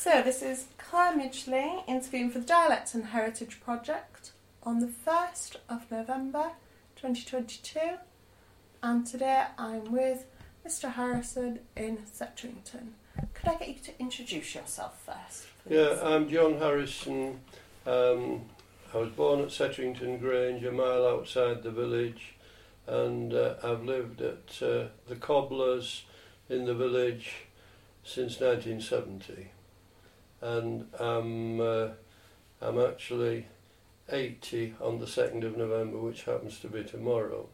So this is Claire Midgley interviewing for the Dialect and Heritage Project on the 1st of November 2022, and today I'm with Mr Harrison in Settrington. Could I get you to introduce yourself first, please? Yeah, I'm John Harrison. I was born at Settrington Grange, a mile outside the village, and I've lived at the Cobblers in the village since 1970. And I'm actually 80 on the 2nd of November, which happens to be tomorrow.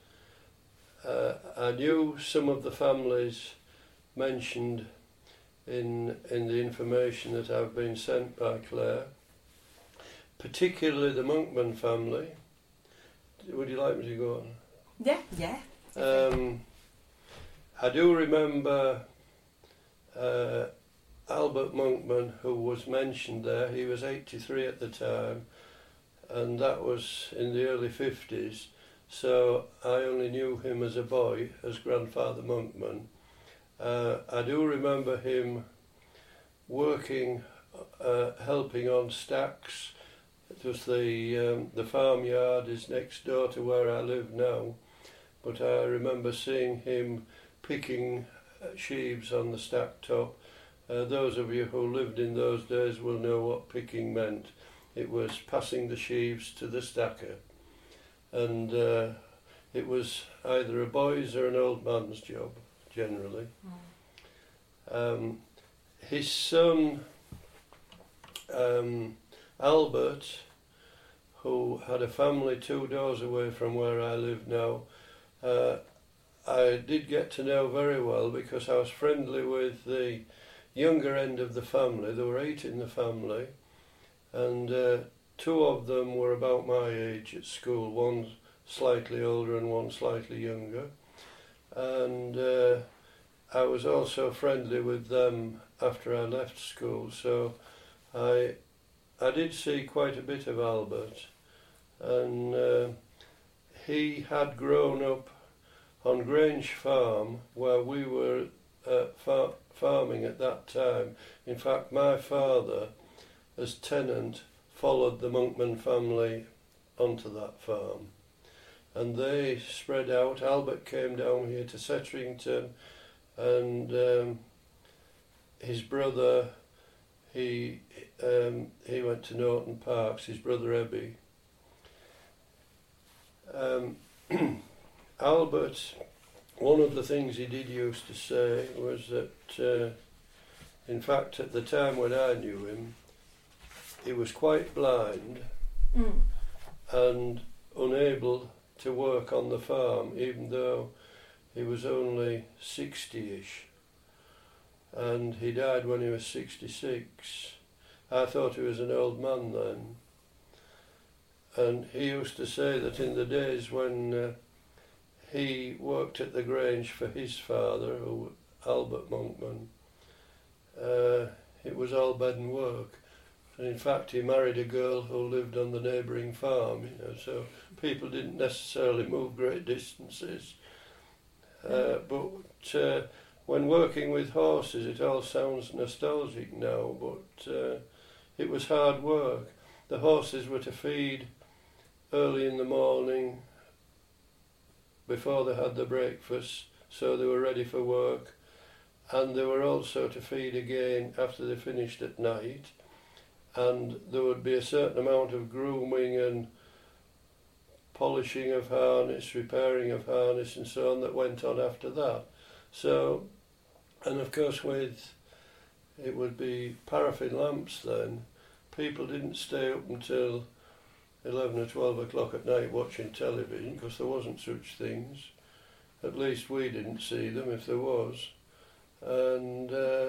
I knew some of the families mentioned in the information that I've been sent by Claire, particularly the Monkman family. Would you like me to go on? Yeah. I do remember Albert Monkman, who was mentioned there. He was 83 at the time, and that was in the early 50s, so I only knew him as a boy, as Grandfather Monkman. I do remember him working, helping on stacks. It was the farmyard is next door to where I live now, but I remember seeing him picking sheaves on the stack top. Those of you who lived in those days will know what picking meant. It was passing the sheaves to the stacker, and it was either a boy's or an old man's job, generally. His son, Albert, who had a family 2 doors away from where I live now, I did get to know very well because I was friendly with the younger end of the family. There were 8 in the family, and 2 of them were about my age at school, one slightly older and one slightly younger, and I was also friendly with them after I left school, so I did see quite a bit of Albert, and he had grown up on Grange Farm, where we were farming at that time. In fact, my father, as tenant, followed the Monkman family onto that farm, and they spread out. Albert came down here to Settrington, and his brother, he went to Norton Parks, his brother Ebby. Albert, one of the things he did used to say was that, in fact, at the time when I knew him, he was quite blind and unable to work on the farm, even though he was only 60-ish. And he died when he was 66. I thought he was an old man then. And he used to say that in the days when he worked at the Grange for his father, Albert Monkman, it was all bed and work. And in fact, he married a girl who lived on the neighbouring farm, so people didn't necessarily move great distances. But when working with horses, it all sounds nostalgic now, but it was hard work. The horses were to feed early in the morning before they had their breakfast, so they were ready for work, and they were also to feed again after they finished at night, and there would be a certain amount of grooming and polishing of harness, repairing of harness and so on that went on after that. So, and of course it would be paraffin lamps then. People didn't stay up until 11 or 12 o'clock at night watching television, because there wasn't such things. At least we didn't see them if there was. And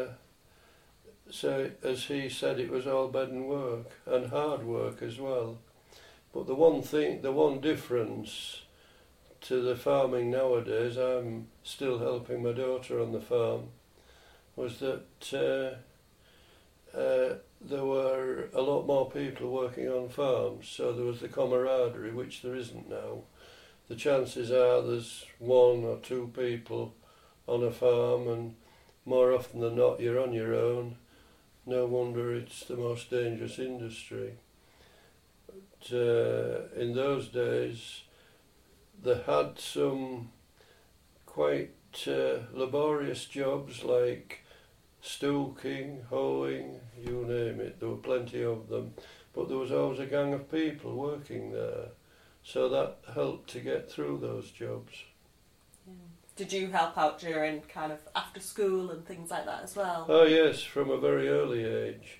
so, as he said, it was all bed and work, and hard work as well. But the one difference to the farming nowadays, I'm still helping my daughter on the farm, was that there were a lot more people working on farms, so there was the camaraderie, which there isn't now. The chances are there's 1 or 2 people on a farm, and more often than not you're on your own, no wonder it's the most dangerous industry. But, in those days, they had some quite laborious jobs like stoking, hoeing, you name it. There were plenty of them, but there was always a gang of people working there, so that helped to get through those jobs. Yeah. Did you help out during kind of after school and things like that as well? Oh yes, from a very early age.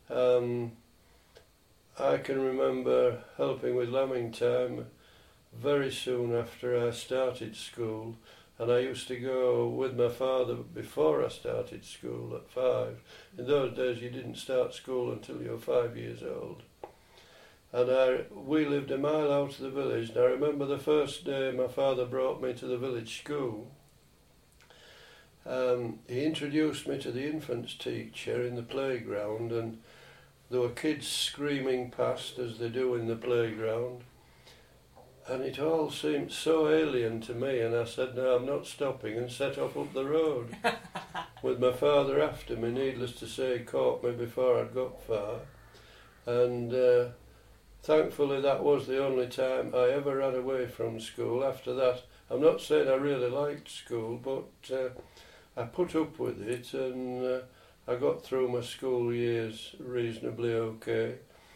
I can remember helping with lambing time very soon after I started school, and I used to go with my father before I started school at 5. In those days you didn't start school until you were 5 years old. And we lived a mile out of the village, and I remember the first day my father brought me to the village school. He introduced me to the infants teacher in the playground, and there were kids screaming past as they do in the playground. And it all seemed so alien to me, and I said, no, I'm not stopping, and set off up the road. With my father after me, needless to say, he caught me before I'd got far. And thankfully that was the only time I ever ran away from school. After that, I'm not saying I really liked school, but I put up with it, and I got through my school years reasonably okay.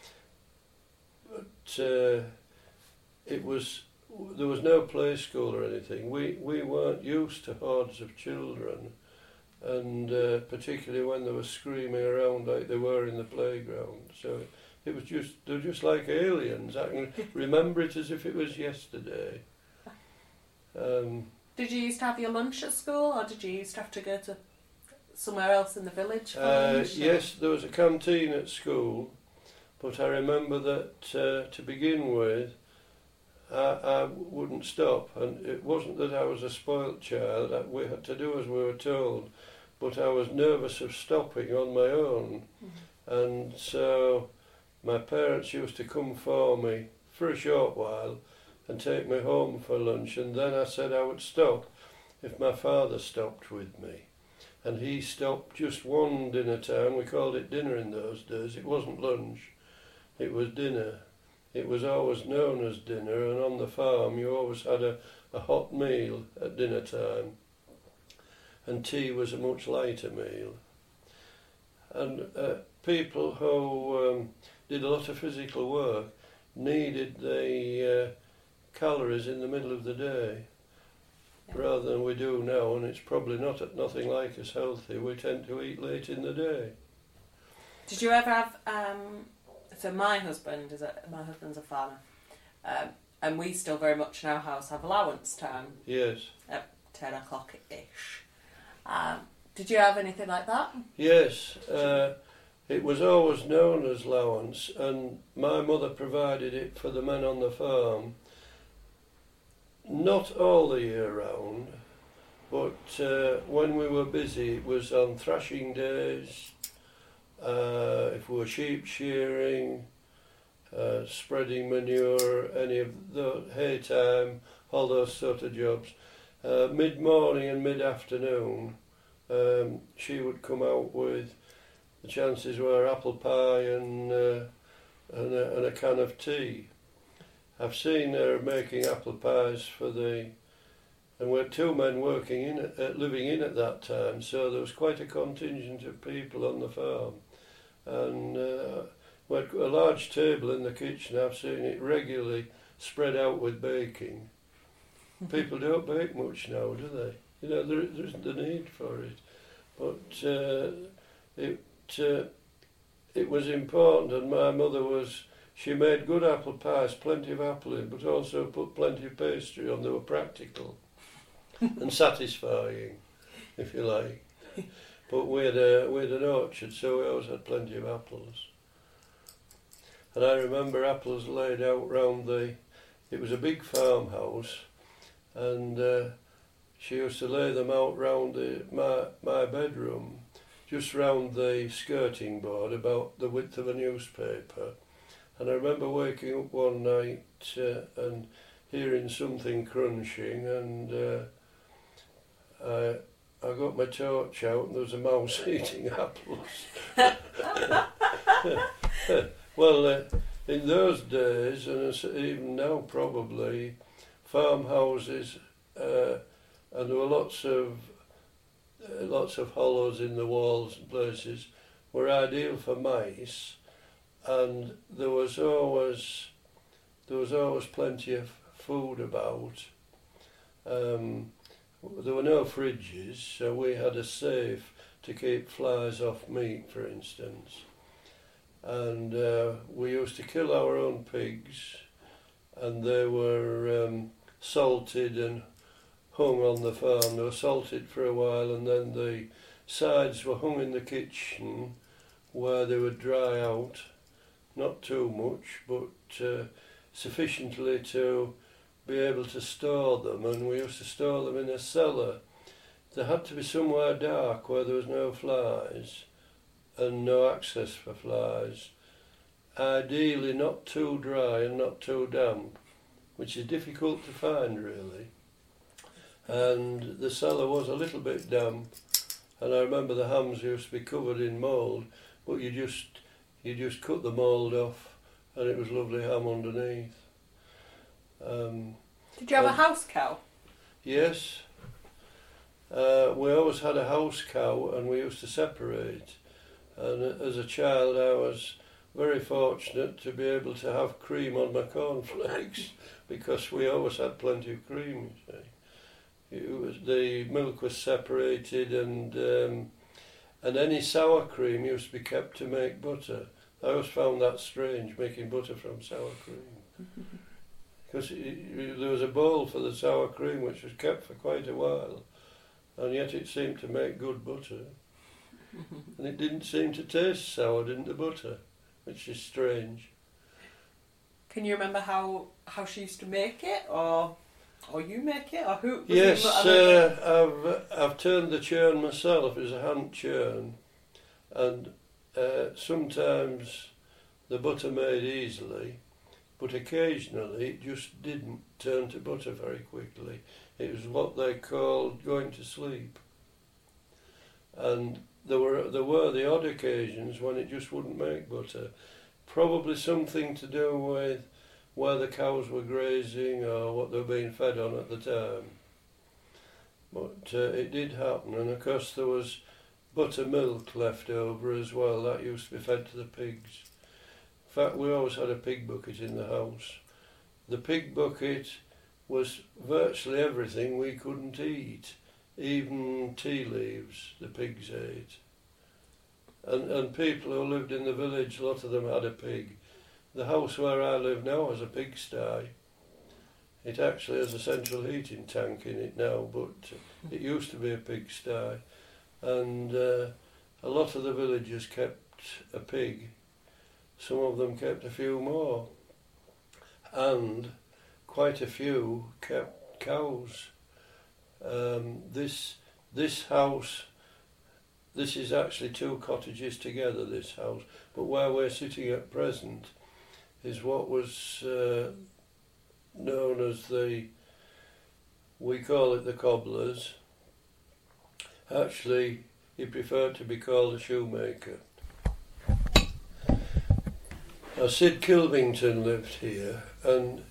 But there was no play school or anything. We weren't used to hordes of children, and particularly when they were screaming around like they were in the playground. So they were just like aliens. I can remember it as if it was yesterday. Did you used to have your lunch at school, or did you used to have to go to somewhere else in the village for lunch? Yes, there was a canteen at school, but I remember that to begin with, I wouldn't stop, and it wasn't that I was a spoilt child. We had to do as we were told, but I was nervous of stopping on my own. Mm-hmm. And so my parents used to come for me for a short while and take me home for lunch, and then I said I would stop if my father stopped with me. And he stopped just one dinner time. We called it dinner in those days. It wasn't lunch, it was dinner. It was always known as dinner, and on the farm you always had a hot meal at dinner time, and tea was a much lighter meal. And people who did a lot of physical work needed the calories in the middle of the day, rather than we do now, and it's probably nothing like as healthy. We tend to eat late in the day. Did you ever have... So my husband's a farmer, and we still very much in our house have allowance time. Yes. At 10 o'clock-ish. Did you have anything like that? Yes. It was always known as allowance, and my mother provided it for the men on the farm. Not all the year round, but when we were busy, it was on thrashing days. If we were sheep shearing, spreading manure, any of the hay time, all those sort of jobs. Mid-morning and mid-afternoon, she would come out with, the chances were, apple pie and a can of tea. I've seen her making apple pies and we had 2 men living in at that time, so there was quite a contingent of people on the farm. And we had a large table in the kitchen. I've seen it regularly spread out with baking. People don't bake much now, do they? You know, there isn't the need for it. But it was important, and my mother she made good apple pies, plenty of apple in, but also put plenty of pastry on. They were practical and satisfying, if you like. But we had an orchard, so we always had plenty of apples. And I remember apples laid out round it was a big farmhouse, and she used to lay them out round my bedroom, just round the skirting board, about the width of a newspaper. And I remember waking up one night and hearing something crunching, and I got my torch out and there was a mouse eating apples. Well, in those days, and even now probably, farmhouses, and there were lots of hollows in the walls and places, were ideal for mice, and there was always plenty of food about. There were no fridges, so we had a safe to keep flies off meat, for instance. And we used to kill our own pigs, and they were salted and hung on the farm. They were salted for a while, and then the sides were hung in the kitchen where they would dry out, not too much, but sufficiently to be able to store them, and we used to store them in a cellar. There had to be somewhere dark where there was no flies and no access for flies. Ideally not too dry and not too damp, which is difficult to find really. And the cellar was a little bit damp, and I remember the hams used to be covered in mould, but you just cut the mould off and it was lovely ham underneath. Did you have a house cow? Yes. We always had a house cow and we used to separate. And as a child I was very fortunate to be able to have cream on my cornflakes because we always had plenty of cream, you see. The milk was separated, and any sour cream used to be kept to make butter. I always found that strange, making butter from sour cream. Because there was a bowl for the sour cream which was kept for quite a while, and yet it seemed to make good butter. And it didn't seem to taste sour, didn't the butter? Which is strange. Can you remember how she used to make it, or you make it, or who? Yes, I've turned the churn myself. It was a hand churn, and sometimes the butter made easily, but occasionally it just didn't turn to butter very quickly. It was what they called going to sleep, and there were the odd occasions when it just wouldn't make butter. Probably something to do with where the cows were grazing or what they were being fed on at the time. But it did happen, and of course there was buttermilk left over as well. That used to be fed to the pigs. In fact, we always had a pig bucket in the house. The pig bucket was virtually everything we couldn't eat. Even tea leaves the pigs ate. And people who lived in the village, a lot of them had a pig. The house where I live now has a pigsty. It actually has a central heating tank in it now, but it used to be a pigsty. And a lot of the villagers kept a pig. Some of them kept a few more. And quite a few kept cows. This house, this is actually two cottages together, this house, but where we're sitting at present is what was known as we call it the cobblers. Actually, he preferred to be called a shoemaker. Now, Sid Kilvington lived here, and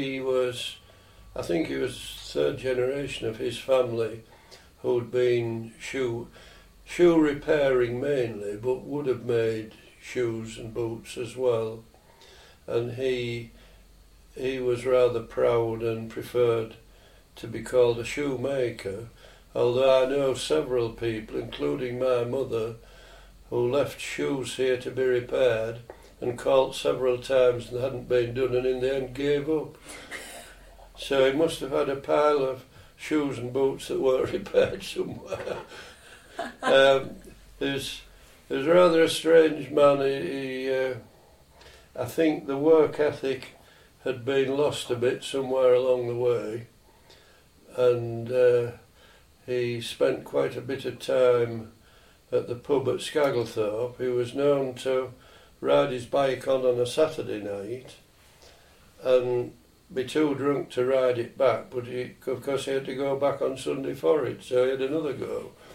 I think he was third generation of his family who'd been shoe repairing mainly, but would have made shoes and boots as well. And he was rather proud and preferred to be called a shoemaker, although I know several people, including my mother, who left shoes here to be repaired and called several times and hadn't been done, and in the end gave up. So he must have had a pile of shoes and boots that were repaired somewhere. There's rather a strange man. I think the work ethic had been lost a bit somewhere along the way, and he spent quite a bit of time at the pub at Scagglethorpe. He was known to ride his bike on a Saturday night and be too drunk to ride it back, but of course he had to go back on Sunday for it, so he had another go.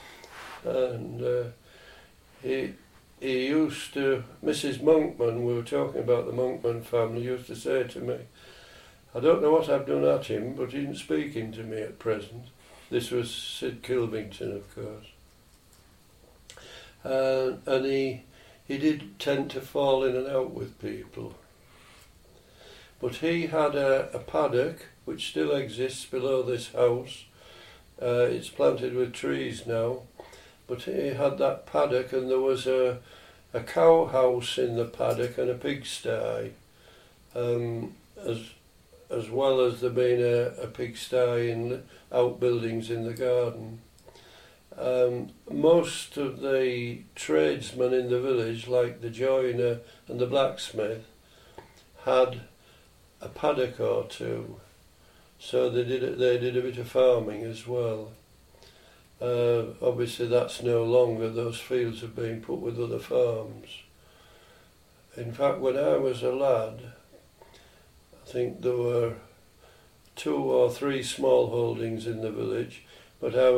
and he used to, Mrs. Monkman, we were talking about the Monkman family, used to say to me, I don't know what I've done at him, but he isn't speaking to me at present. This was Sid Kilvington, of course. And he did tend to fall in and out with people. But he had a paddock, which still exists below this house. It's planted with trees now. But he had that paddock, and there was a cow house in the paddock and a pigsty, as well as there being a pigsty in outbuildings in the garden. Most of the tradesmen in the village, like the joiner and the blacksmith, had a paddock or two, so they did a bit of farming as well. Obviously that's no longer, those fields have been put with other farms. In fact, when I was a lad, I think there were 2 or 3 small holdings in the village, but I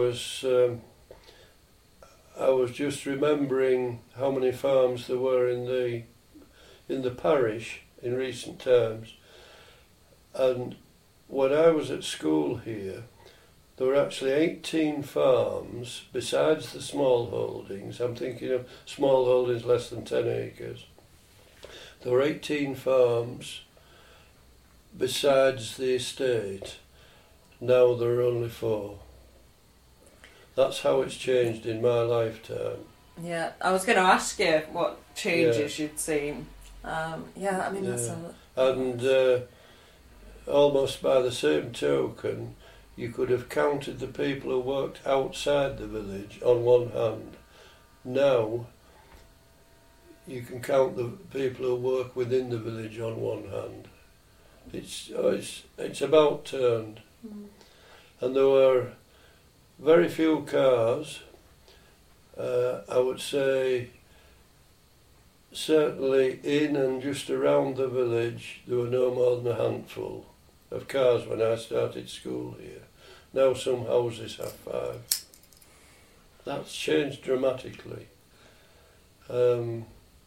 was just remembering how many farms there were in the parish in recent times. And when I was at school here, there were actually 18 farms besides the small holdings. I'm thinking of small holdings less than 10 acres. There were 18 farms besides the estate. Now there are only 4. That's how it's changed in my lifetime. Yeah, I was going to ask you what changes you'd seen. That's and almost by the same token, you could have counted the people who worked outside the village on one hand. Now, you can count the people who work within the village on one hand. It's about turned. And there were very few cars. I would say certainly in and just around the village there were no more than a handful of cars when I started school here. Now some houses have 5. That's changed dramatically. And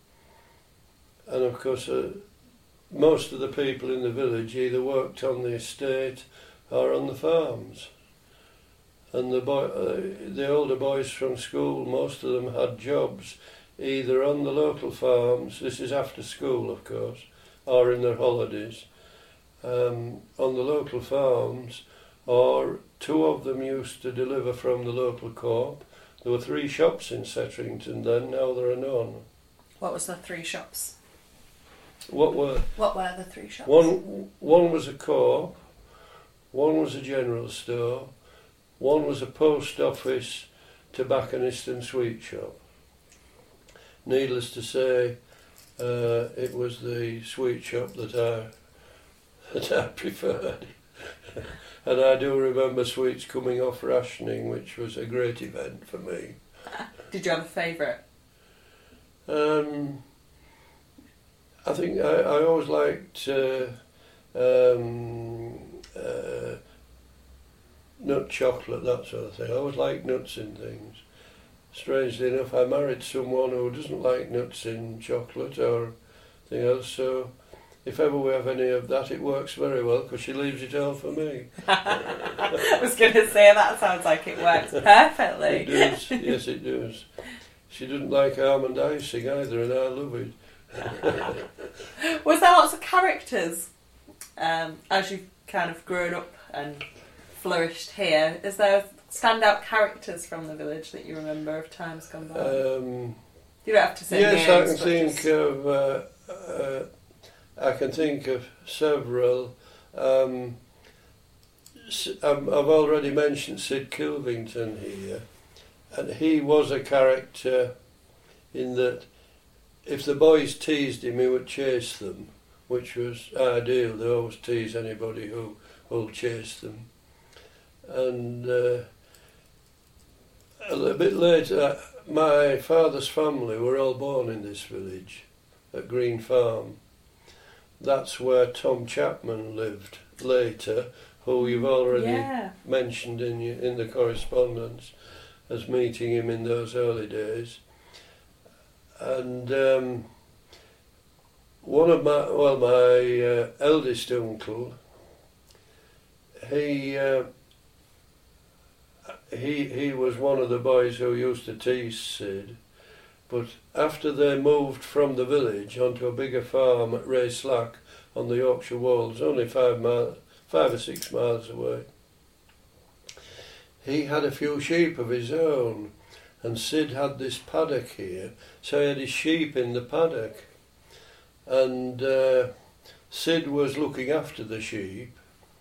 of course most of the people in the village either worked on the estate or on the farms. And the older boys from school, most of them had jobs either on the local farms, this is after school of course, or in their holidays, on the local farms, or 2 of them used to deliver from the local co-op. There were 3 shops in Settrington then, now there are none. What was the 3 shops? What were the 3 shops? One was a co-op, one was a general store, one was a post office, tobacconist and sweet shop. Needless to say, it was the sweet shop that I preferred. And I do remember sweets coming off rationing, which was a great event for me. Did you have a favourite? I think I always liked nut chocolate, that sort of thing. I always liked nuts in things. Strangely enough, I married someone who doesn't like nuts in chocolate or anything else, so if ever we have any of that, it works very well because she leaves it all for me. I was going to say, that sounds like it works perfectly. It does, yes it does. She doesn't like almond icing either, and I love it. Was there lots of characters as you've kind of grown up and flourished here? Is there standout characters from the village that you remember of times gone by? You don't have to say yes, names. I can think of several. I've already mentioned Sid Kilvington here, and he was a character in that if the boys teased him, he would chase them, which was ideal. They always tease anybody who will chase them. And a little bit later, my father's family were all born in this village, at Green Farm. That's where Tom Chapman lived later, who you've already mentioned in the correspondence. as meeting him in those early days. And one of my eldest uncle, he was one of the boys who used to tease Sid, but after they moved from the village onto a bigger farm at Rayslack on the Yorkshire Wolds, only 5 or 6 miles away, he had a few sheep of his own, and Sid had this paddock here, so he had his sheep in the paddock, and Sid was looking after the sheep,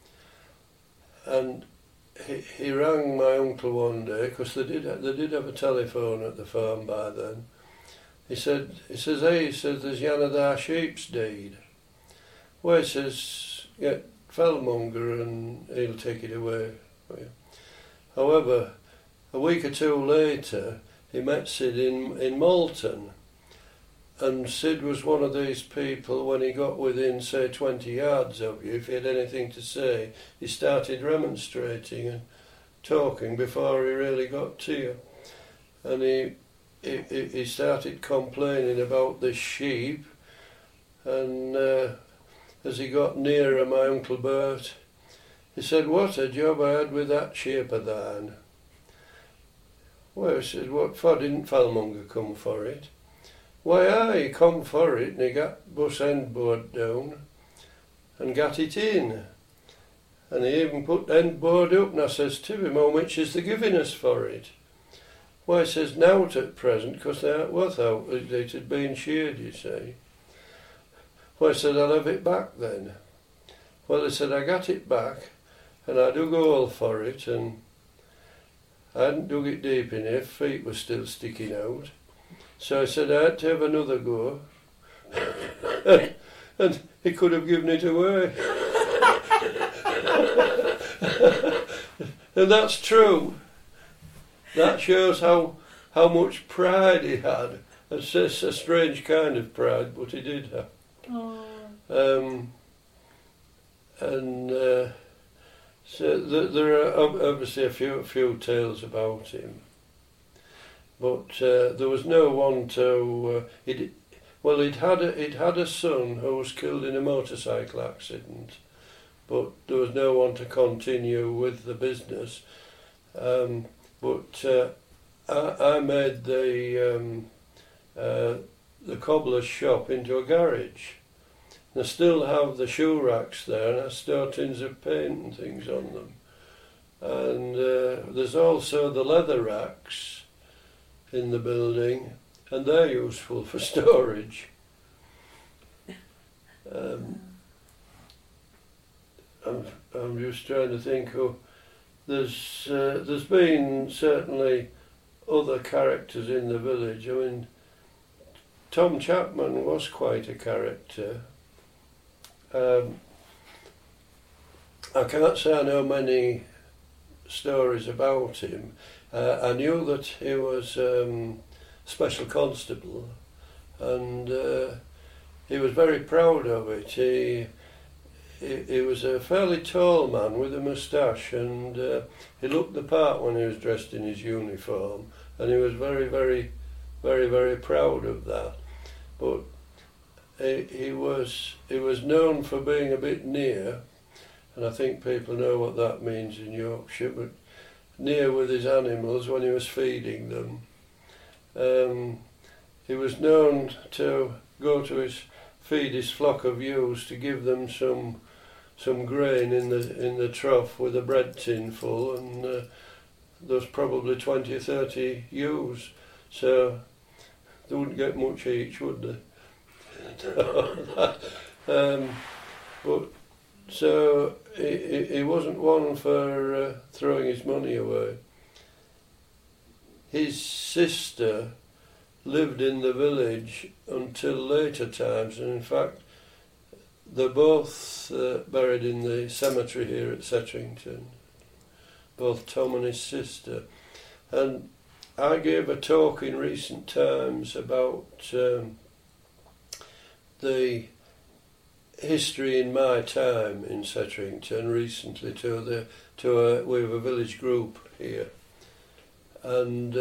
and he rang my uncle one day, because they did have a telephone at the farm by then. He says, hey, there's one of our sheep's died. Well, he says, get Fellmonger and he'll take it away for you. However, a week or two later, he met Sid in Malton. And Sid was one of these people, when he got within, say, 20 yards of you, if he had anything to say, he started remonstrating and talking before he really got to you. And he started complaining about this sheep, and as he got nearer my Uncle Bert, he said, what a job I had with that sheep of thine. Well, he said, what for didn't Fellmonger come for it? Why, he come for it, and he got bus end board down and got it in. And he even put the end board up, and I says to him, how much is they giving us for it? Well, he says, nowt at present, because they aren't worth out, it had been sheared, you see. Well, I said, I'll have it back then. Well, he said, I got it back, and I dug a hole for it, and I hadn't dug it deep enough, feet were still sticking out. So I said I had to have another go, and he could have given it away. And that's true. That shows how much pride he had. It's a strange kind of pride, but he did have. Oh. So there are obviously a few tales about him. But there was no one to. He'd had a son who was killed in a motorcycle accident, but there was no one to continue with the business. But I made the cobbler's shop into a garage. And I still have the shoe racks there, and I store tins of paint and things on them. And there's also the leather racks in the building, and they're useful for storage. I'm just trying to think. There's been certainly other characters in the village. I mean, Tom Chapman was quite a character. I can't say I know many stories about him. I knew that he was special constable, and he was very proud of it. He was a fairly tall man with a moustache, and he looked the part when he was dressed in his uniform, and he was very, very, very, very proud of that. But he was known for being a bit near, and I think people know what that means in Yorkshire, but near with his animals when he was feeding them. He was known to go to feed his flock of ewes, to give them some grain in the trough with a bread tin full, and there was probably 20 or 30 ewes, so they wouldn't get much each, would they? But so he wasn't one for throwing his money away. His sister lived in the village until later times, and in fact they're both buried in the cemetery here at Setterington, both Tom and his sister. And I gave a talk in recent times about the history in my time in Setterington recently we have a village group here, and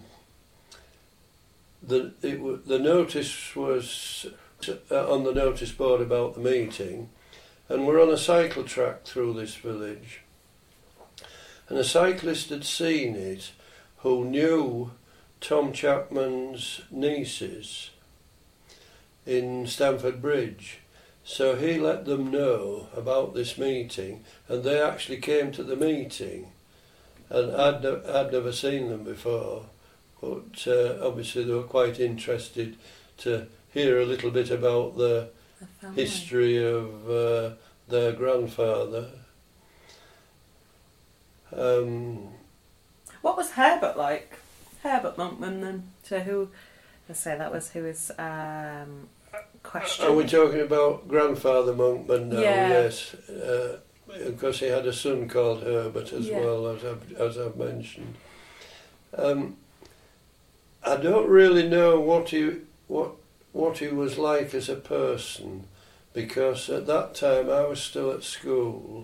the notice was on the notice board about the meeting, and we're on a cycle track through this village, and a cyclist had seen it who knew Tom Chapman's nieces in Stamford Bridge. So he let them know about this meeting, and they actually came to the meeting, and I'd never seen them before, but obviously they were quite interested to hear a little bit about the history of their grandfather. What was Herbert like? Herbert Monkman then? So who? Let's say that was who was questioned. Are we talking about grandfather Monkman now? Yeah. Yes. Because he had a son called Herbert as Yeah. well, as I've mentioned. I don't really know what he was like as a person, because at that time I was still at school.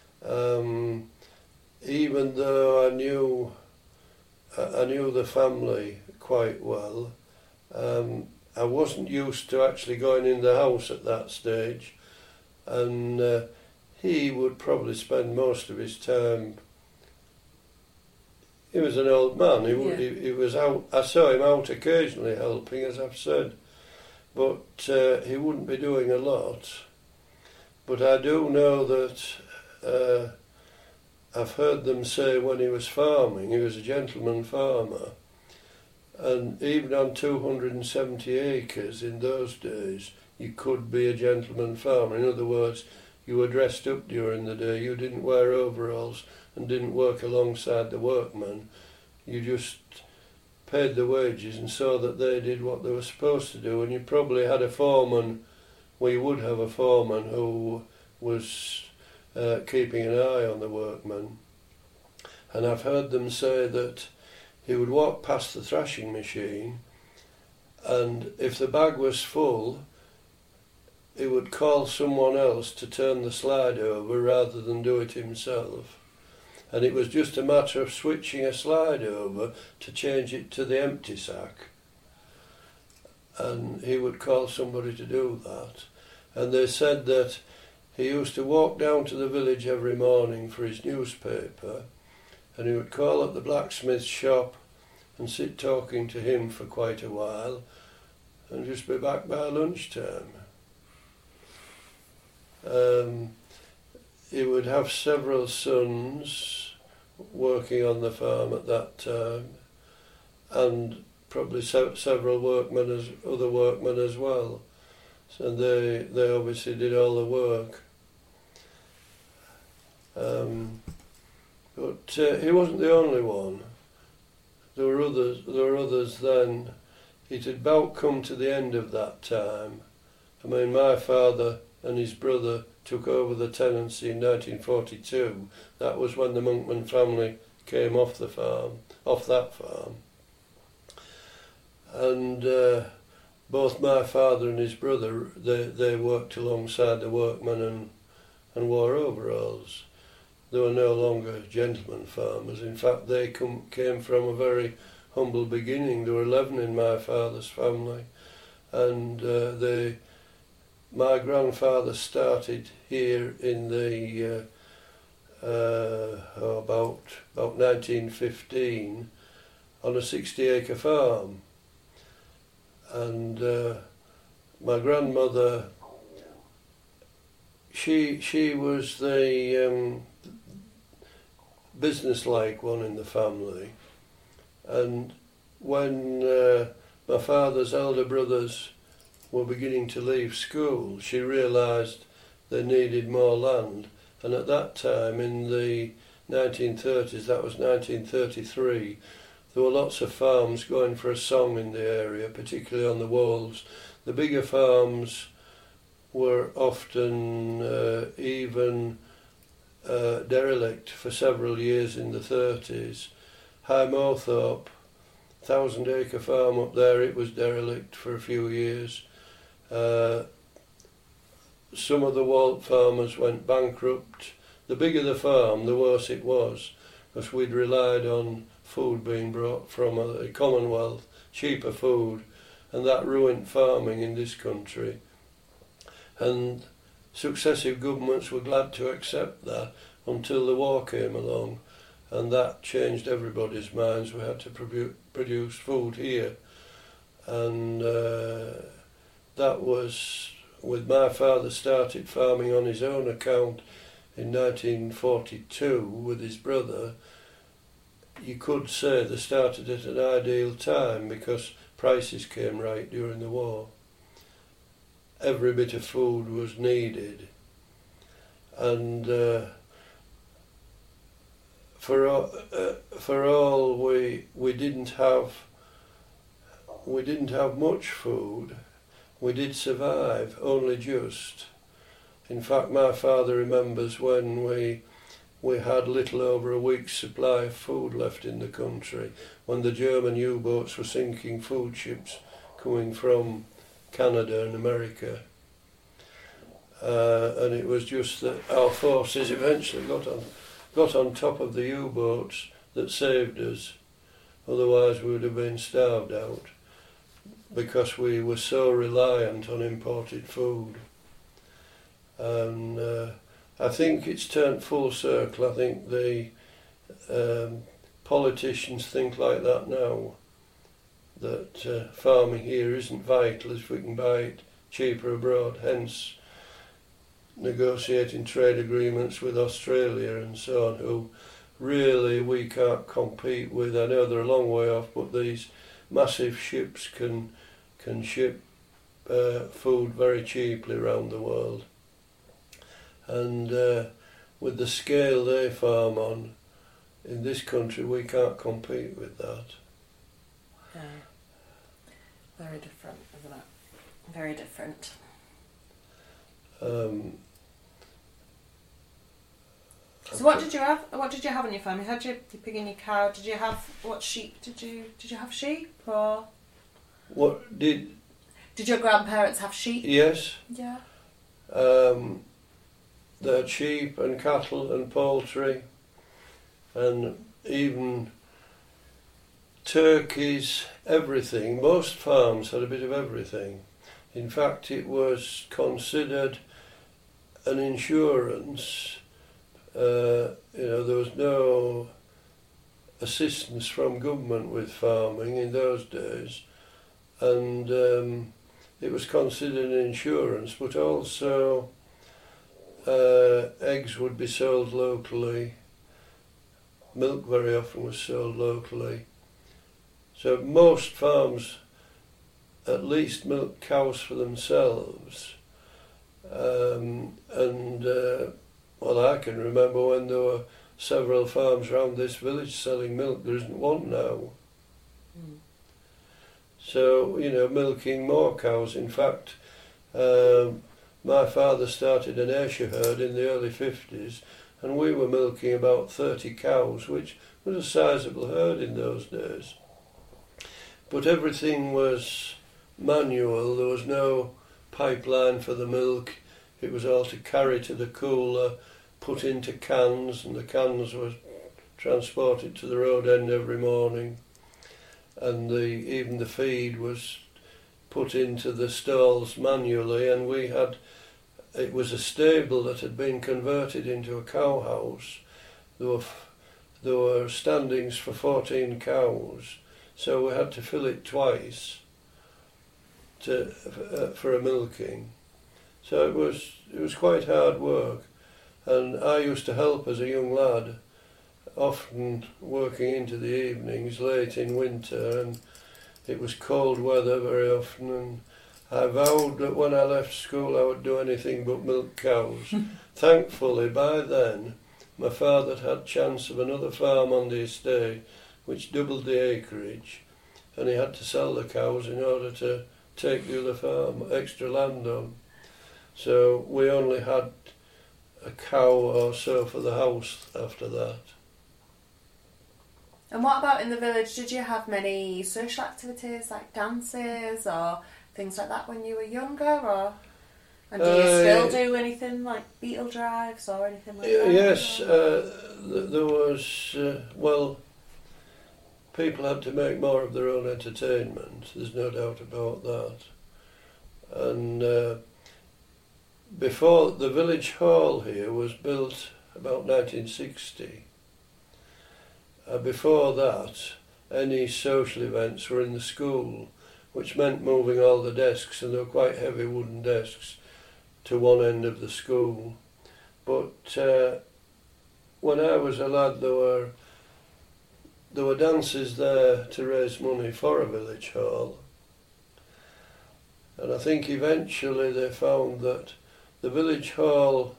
Even though I knew the family quite well, I wasn't used to actually going in the house at that stage, and he would probably spend most of his time. He was an old man. He was out. I saw him out occasionally helping, as I've said, but he wouldn't be doing a lot. But I do know that I've heard them say when he was farming, he was a gentleman farmer, and even on 270 acres in those days, you could be a gentleman farmer. In other words, you were dressed up during the day. You didn't wear overalls and didn't work alongside the workmen. You just paid the wages and saw that they did what they were supposed to do. And you probably had a foreman, well, you would have a foreman who was keeping an eye on the workmen. And I've heard them say that he would walk past the thrashing machine, and if the bag was full, he would call someone else to turn the slide over rather than do it himself. And it was just a matter of switching a slide over to change it to the empty sack. And he would call somebody to do that. And they said that he used to walk down to the village every morning for his newspaper, and he would call at the blacksmith's shop and sit talking to him for quite a while, and just be back by lunchtime. He would have several sons working on the farm at that time, and probably several other workmen as well. So they obviously did all the work. But he wasn't the only one. There were others then. It had about come to the end of that time. I mean, my father and his brother took over the tenancy in 1942. That was when the Monkman family came off that farm. And both my father and his brother, they worked alongside the workmen and wore overalls. They were no longer gentlemen farmers. In fact, they came from a very humble beginning. There were 11 in my father's family, and my grandfather started here in the about 1915 on a 60-acre farm, and my grandmother, she was the business-like one in the family, and when my father's elder brothers were beginning to leave school, she realised they needed more land, and at that time in the 1930s, that was 1933, there were lots of farms going for a song in the area, particularly on the Wolds. The bigger farms were often even derelict for several years in the 30s. High Moorthorpe, 1,000-acre farm up there, it was derelict for a few years. Some of the Walt farmers went bankrupt. The bigger the farm, the worse it was, because we'd relied on food being brought from the Commonwealth, cheaper food, and that ruined farming in this country. And successive governments were glad to accept that until the war came along, and that changed everybody's minds. We had to produce food here, and that was with my father started farming on his own account in 1942 with his brother. You could say they started at an ideal time because prices came right during the war. Every bit of food was needed, and for all we didn't have much food. We did survive, only just. In fact, my father remembers when we had little over a week's supply of food left in the country, when the German U-boats were sinking food ships coming from Canada and America. And it was just that our forces eventually got on top of the U-boats that saved us. Otherwise we would have been starved out, because we were so reliant on imported food. And I think it's turned full circle. I think the politicians think like that now, that farming here isn't vital if we can buy it cheaper abroad, hence negotiating trade agreements with Australia and so on, who really we can't compete with. I know they're a long way off, but these massive ships can ship food very cheaply around the world. And with the scale they farm on, in this country we can't compete with that. Yeah. Very different, isn't it? Very different. So what did you have? What did you have on your farm? You had your pig and your cow. Did you have what sheep? Did you have sheep or? What did? Did your grandparents have sheep? Yes. Yeah. They had sheep and cattle and poultry, and even turkeys, everything. Most farms had a bit of everything. In fact, it was considered an insurance. There was no assistance from government with farming in those days, and it was considered an insurance, but also eggs would be sold locally, milk very often was sold locally. So most farms at least milked cows for themselves, well, I can remember when there were several farms around this village selling milk. There isn't one now. Mm. So, milking more cows. In fact, my father started an Ayrshire herd in the early 50s, and we were milking about 30 cows, which was a sizable herd in those days. But everything was manual. There was no pipeline for the milk. It was all to carry to the cooler, put into cans, and the cans were transported to the road end every morning. And even the feed was put into the stalls manually, and it was a stable that had been converted into a cow house. There were standings for 14 cows, so we had to fill it twice for a milking. So it was quite hard work, and I used to help as a young lad, often working into the evenings late in winter, and it was cold weather very often, and I vowed that when I left school I would do anything but milk cows. Thankfully by then my father had chance of another farm on the estate which doubled the acreage, and he had to sell the cows in order to take the other farm, extra land on. So we only had a cow or so for the house after that. And what about in the village? Did you have many social activities like dances or things like that when you were younger? And do you still do anything like beetle drives or anything like that? Yes, there was, people had to make more of their own entertainment, there's no doubt about that. And before, the village hall here was built about 1960. Before that, any social events were in the school, which meant moving all the desks, and they were quite heavy wooden desks, to one end of the school. But when I was a lad, there were dances there to raise money for a village hall. And I think eventually they found that the village hall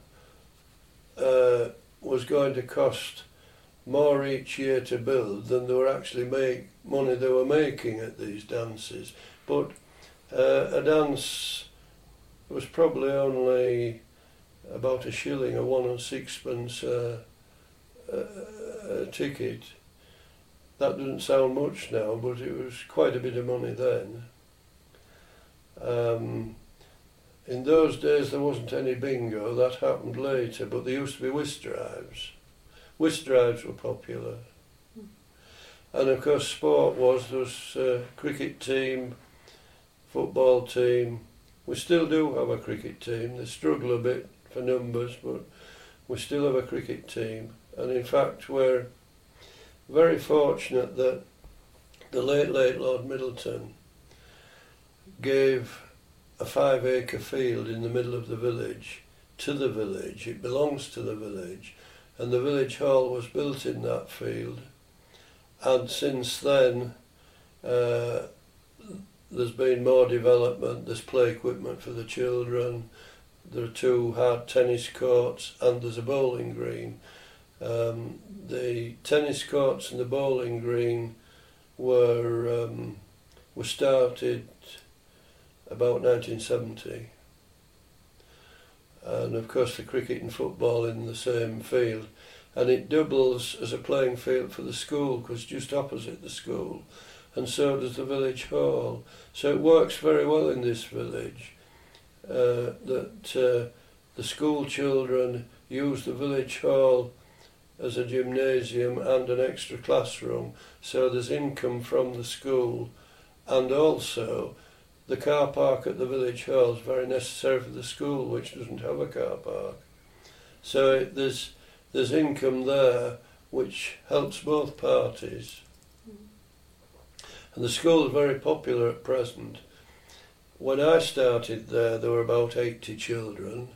was going to cost more each year to build than they were actually money they were making at these dances. But a dance was probably only about a shilling or 1 and 6pence a ticket. That doesn't sound much now, but it was quite a bit of money then. In those days there wasn't any bingo, that happened later, but there used to be whist drives. Whist drives were popular. And of course sport there was a cricket team, football team. We still do have a cricket team. They struggle a bit for numbers, but we still have a cricket team. And in fact we're very fortunate that the late Lord Middleton gave a 5-acre field in the middle of the village to the village. It belongs to the village, and the village hall was built in that field. And since then there's been more development. There's play equipment for the children, there are 2 hard tennis courts, and there's a bowling green. The tennis courts and the bowling green were started about 1970, and of course the cricket and football in the same field, and it doubles as a playing field for the school because just opposite the school, and so does the village hall. So it works very well in this village that the school children use the village hall as a gymnasium and an extra classroom, so there's income from the school, and also the car park at the village hall is very necessary for the school, which doesn't have a car park. So there's income there which helps both parties. And the school is very popular at present. When I started there were about 80 children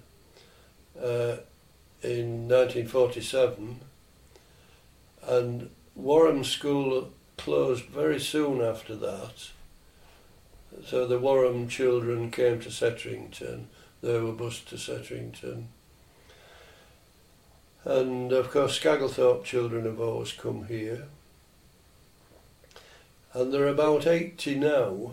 in 1947, and Warham School closed very soon after that. So the Warham children came to Setterington, they were bused to Setterington. And of course Scagglethorpe children have always come here. And there are about 80 now.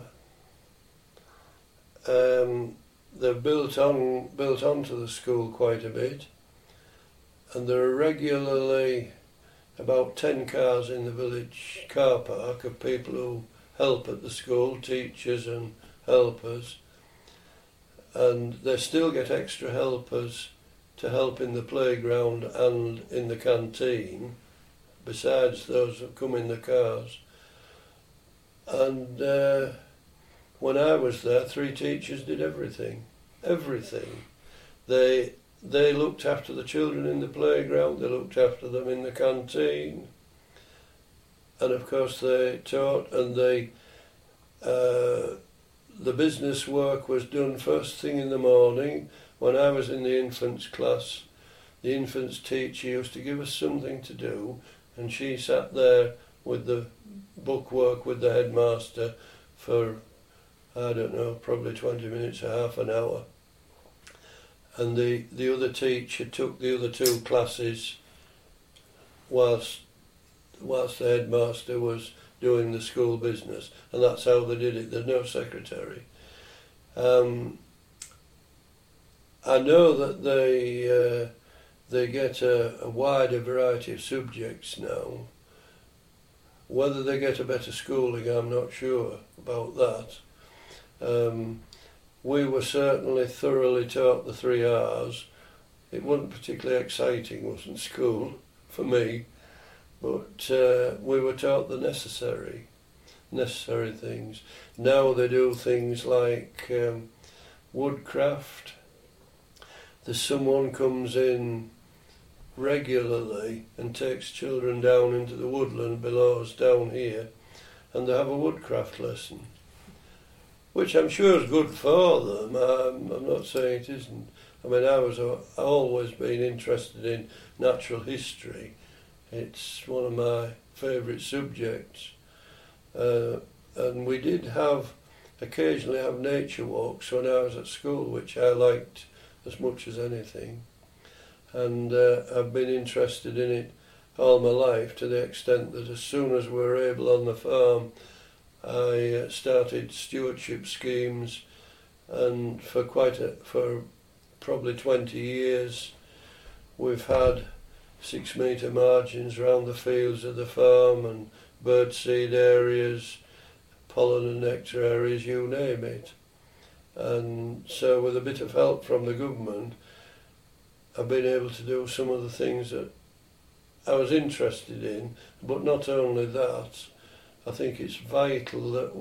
They've built onto the school quite a bit, and there are regularly about 10 cars in the village car park of people who help at the school, teachers and helpers, and they still get extra helpers to help in the playground and in the canteen, besides those who come in the cars. And when I was there, 3 teachers did everything. They looked after the children in the playground, they looked after them in the canteen, and of course they taught, and the business work was done first thing in the morning. When I was in the infants class, the infants teacher used to give us something to do, and she sat there with the bookwork with the headmaster for, I don't know, probably 20 minutes or half an hour. And the other teacher took the other 2 classes whilst the headmaster was doing the school business, and that's how they did it. There's no secretary. I know that they get a wider variety of subjects now. Whether they get a better schooling, I'm not sure about that. We were certainly thoroughly taught the 3 R's. It wasn't particularly exciting, wasn't school, for me. but we were taught the necessary things. Now they do things like woodcraft. There's someone comes in regularly and takes children down into the woodland below us down here, and they have a woodcraft lesson, which I'm sure is good for them. I'm not saying it isn't. I mean, I've always been interested in natural history. It's one of my favourite subjects. And we did occasionally have nature walks when I was at school, which I liked as much as anything. And I've been interested in it all my life, to the extent that as soon as we were able on the farm, I started stewardship schemes, and for probably 20 years we've had 6 metre margins around the fields of the farm, and birdseed areas, pollen and nectar areas, you name it. And so with a bit of help from the government, I've been able to do some of the things that I was interested in. But not only that, I think it's vital that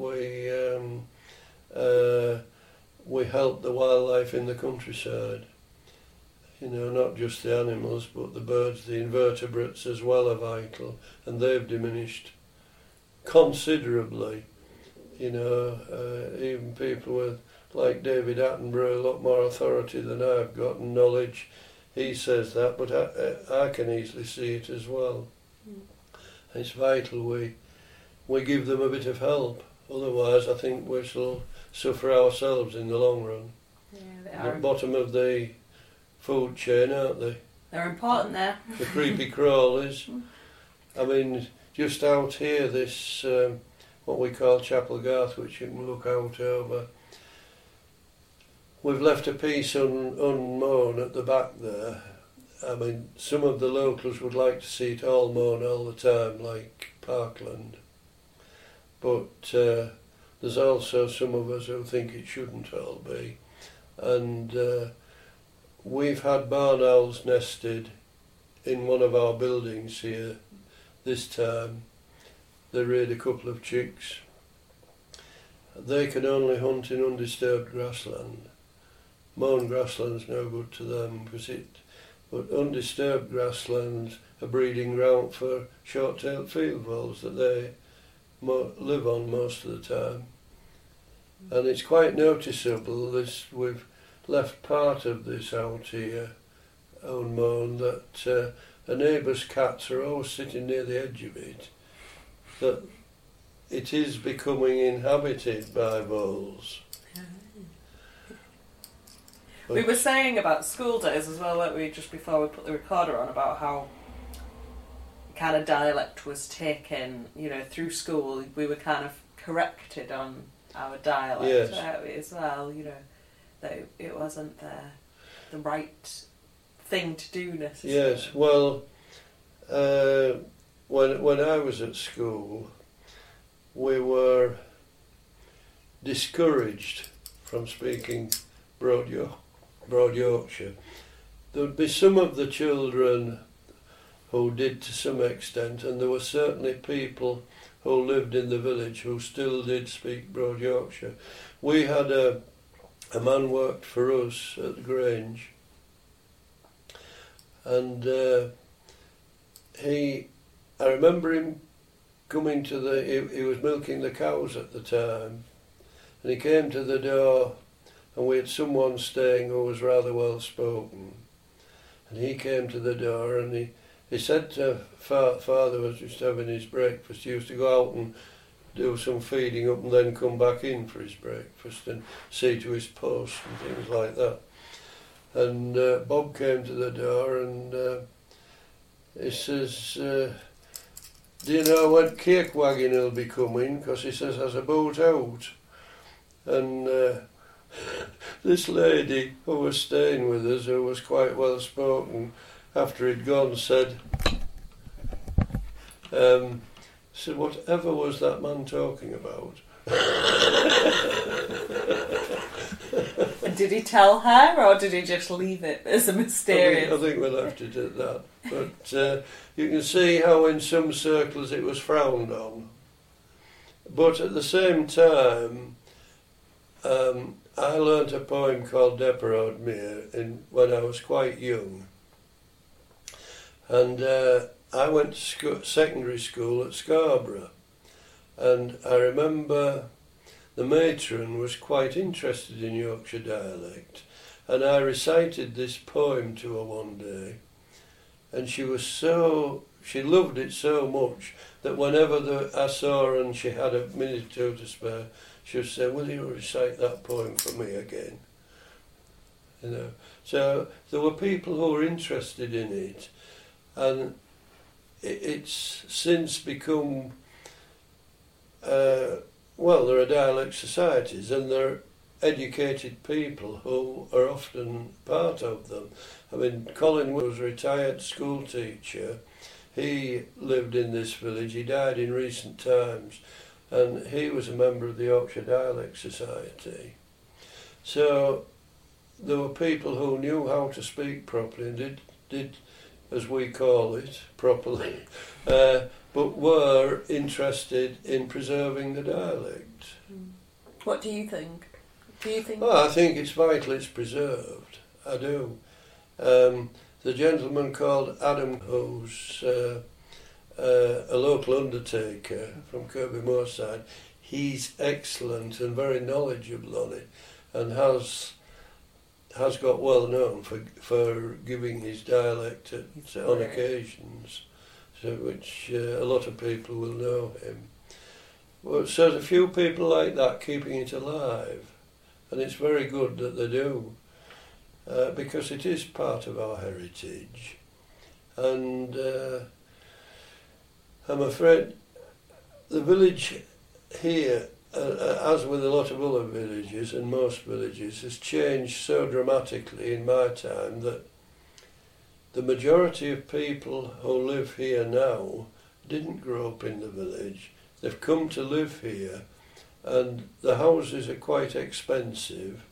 we help the wildlife in the countryside. You know, not just the animals, but the birds, the invertebrates as well are vital, and they've diminished considerably. You know, even people with, like David Attenborough, a lot more authority than I've got and knowledge, he says that, but I can easily see it as well. It's vital we give them a bit of help, otherwise I think we shall suffer ourselves in the long run. Yeah, they are. At the bottom of the food chain, aren't they? They're important there. The creepy crawlies. I mean, just out here, this what we call Chapel Garth, which you can look out over. We've left a piece unmown at the back there. I mean, some of the locals would like to see it all mown all the time, like Parkland. But there's also some of us who think it shouldn't all be. And we've had barn owls nested in one of our buildings here this time. They reared a couple of chicks. They can only hunt in undisturbed grassland. Mown grassland's no good to them, but undisturbed grasslands are breeding ground for short-tailed field voles that they live on most of the time. And it's quite noticeable, we've left part of this out here unmown, that a neighbour's cats are always sitting near the edge of it, that it is becoming inhabited by voles. We were saying about school days as well, weren't we, just before we put the recorder on, about how kind of dialect was taken, you know, through school. We were kind of corrected on our dialect, yes, weren't we, as well, you know, that it wasn't the right thing to do necessarily. Yes, well, when I was at school, we were discouraged from speaking Broad Yorkshire. There would be some of the children who did to some extent, and there were certainly people who lived in the village who still did speak Broad Yorkshire. We had a man worked for us at the Grange, and I remember him coming to he was milking the cows at the time, and he came to the door, and we had someone staying who was rather well spoken, and he came to the door, and he said to father was just having his breakfast. He used to go out and do some feeding up and then come back in for his breakfast and see to his post and things like that. And Bob came to the door and he says, do you know when cake wagging will be coming? Because he says, there's a boat out. And this lady who was staying with us, who was quite well spoken, after he'd gone, said, whatever was that man talking about? Did he tell her, or did he just leave it as a mysterious? I think we left it at that. But you can see how in some circles it was frowned on. But at the same time, I learnt a poem called Deparode Mere when I was quite young. And I went to secondary school at Scarborough. And I remember the matron was quite interested in Yorkshire dialect. And I recited this poem to her one day. And she loved it so much that whenever I saw her and she had a minute or two to spare, she would say, "Will you recite that poem for me again?" You know. So there were people who were interested in it, and it's since become, there are dialect societies, and there are educated people who are often part of them. I mean, Colin was a retired school teacher. He lived in this village. He died in recent times, and he was a member of the Yorkshire Dialect Society. So there were people who knew how to speak properly and did as we call it, properly, but were interested in preserving the dialect. What do you think? I think it's vital it's preserved. I do. The gentleman called Adam, who's a local undertaker from Kirby Moorside, he's excellent and very knowledgeable on it, and has got well known for giving his dialect on occasions, so which a lot of people will know him. Well, so there's a few people like that keeping it alive, and it's very good that they do, because it is part of our heritage. And I'm afraid the village here, as with a lot of other villages and most villages, has changed so dramatically in my time that the majority of people who live here now didn't grow up in the village. They've come to live here, and the houses are quite expensive,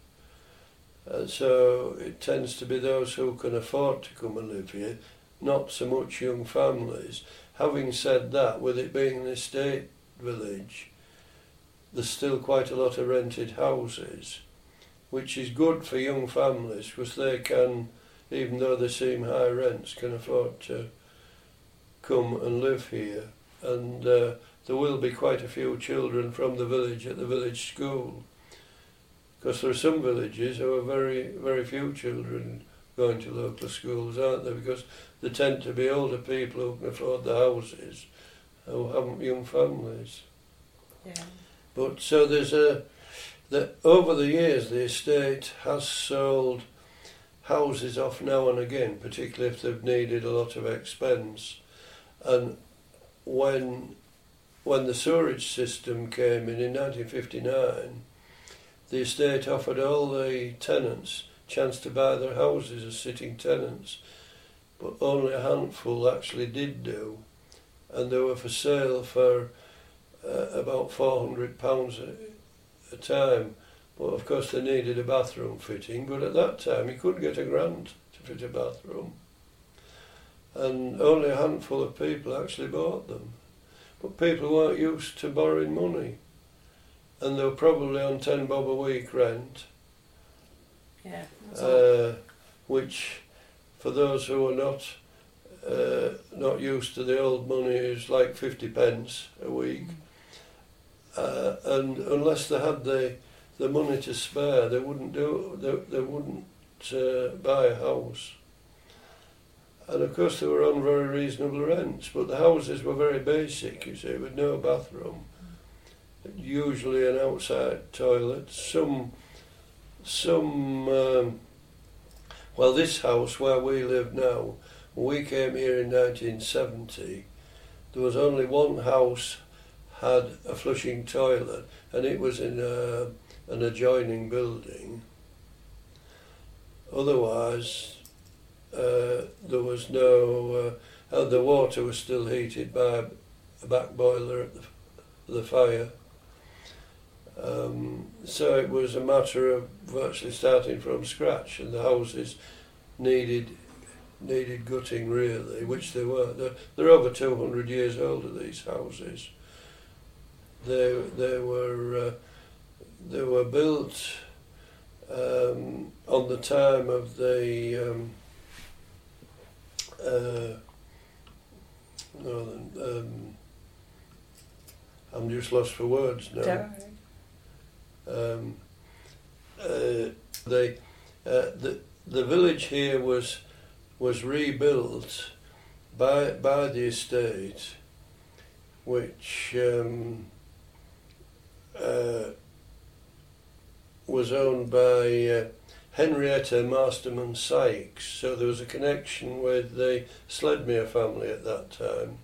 so it tends to be those who can afford to come and live here, not so much young families. Having said that, with it being an estate village, there's still quite a lot of rented houses, which is good for young families, because they can, even though they seem high rents, can afford to come and live here. And there will be quite a few children from the village at the village school, because there are some villages who are very, very few children going to local schools, aren't there? Because they tend to be older people who can afford the houses, who haven't young families. Yeah. But so over the years the estate has sold houses off now and again, particularly if they've needed a lot of expense. And when the sewerage system came in 1959, the estate offered all the tenants a chance to buy their houses as sitting tenants, but only a handful actually did do, and they were for sale for about £400 a time. But of course they needed a bathroom fitting, but at that time you couldn't get a grant to fit a bathroom, and only a handful of people actually bought them. But people weren't used to borrowing money, and they were probably on £10 a week rent. Yeah. Which, for those who are not used to the old money, is like 50 pence a week. And unless they had the money to spare, they wouldn't buy a house. And of course they were on very reasonable rents, but the houses were very basic, you see, with no bathroom, usually an outside toilet. Well, this house where we live now, when we came here in 1970, there was only one house had a flushing toilet, and it was in an adjoining building. Otherwise, there was no, the water was still heated by a back boiler at the fire. so it was a matter of virtually starting from scratch, and the houses needed gutting really, which they were. They're over 200 years older, these houses. They were built on the time of the I'm just lost for words now. The village here was rebuilt by the estate, which was owned by Henrietta Masterman Sykes. So there was a connection with the Sledmere family at that time,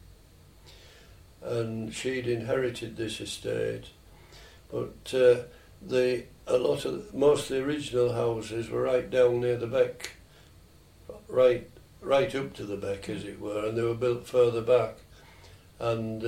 and she'd inherited this estate. But most of the original houses were right down near the beck, right up to the beck, as it were, and they were built further back. And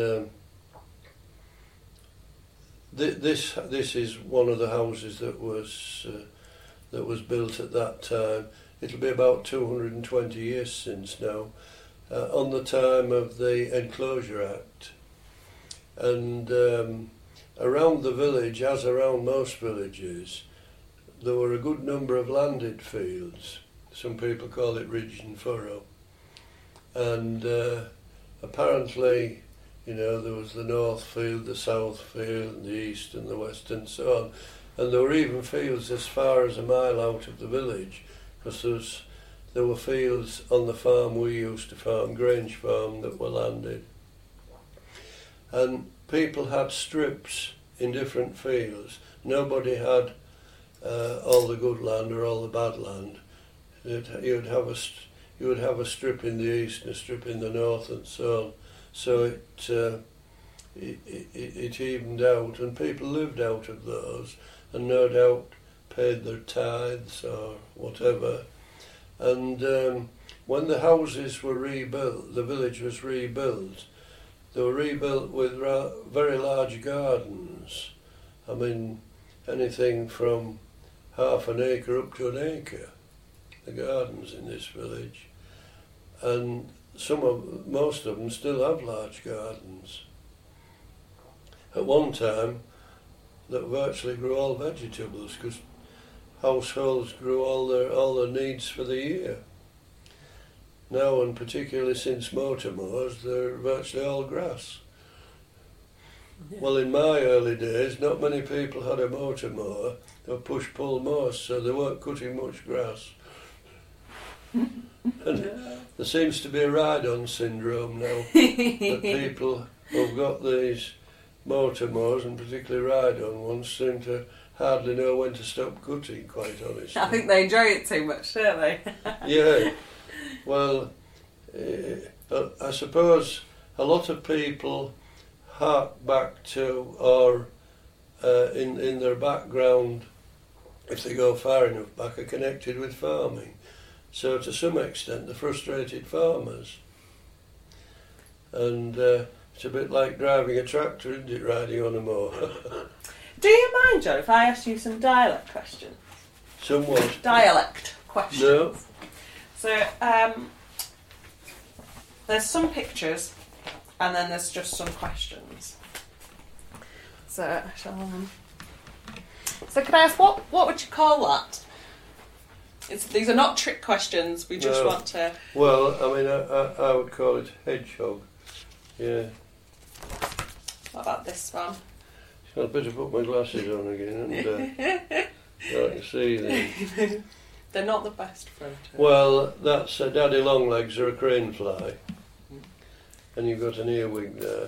this is one of the houses that was built at that time. It'll be about 220 years since now, on the time of the Enclosure Act. And around the village, as around most villages, there were a good number of landed fields. Some people call it ridge and furrow. And apparently, there was the north field, the south field, and the east and the west and so on. And there were even fields as far as a mile out of the village, because there were fields on the farm we used to farm, Grange Farm, that were landed. And people had strips in different fields. Nobody had all the good land or all the bad land. You would have a strip in the east and a strip in the north and so on. So it evened out, and people lived out of those, and no doubt paid their tithes or whatever. And when the houses were rebuilt, the village was rebuilt. They were rebuilt with very large gardens. I mean, anything from half an acre up to an acre, the gardens in this village. And most of them still have large gardens. At one time, that virtually grew all vegetables, because households grew all their needs for the year. Now, and particularly since motor mowers, they're virtually all grass. Yeah. Well, in my early days, not many people had a motor mower. They were push-pull mowers, so they weren't cutting much grass. And there seems to be a ride-on syndrome now, that people who've got these motor mowers, and particularly ride-on ones, seem to hardly know when to stop cutting, quite honestly. I think they enjoy it too much, don't they? Yeah. Well, I suppose a lot of people hark back to, or in their background, if they go far enough back, are connected with farming. So to some extent, they're frustrated farmers. And it's a bit like driving a tractor, isn't it, riding on a mower? Do you mind, John, if I ask you some dialect questions? Somewhat. Dialect questions. No. So, there's some pictures, and then there's just some questions. So, so can I ask, what would you call that? These are not trick questions, we just want to... Well, I mean, I would call it hedgehog, yeah. What about this one? I'd better put my glasses on again, and so I can see them. They're not the best photos. Well, that's a daddy longlegs or a crane fly. And you've got an earwig there.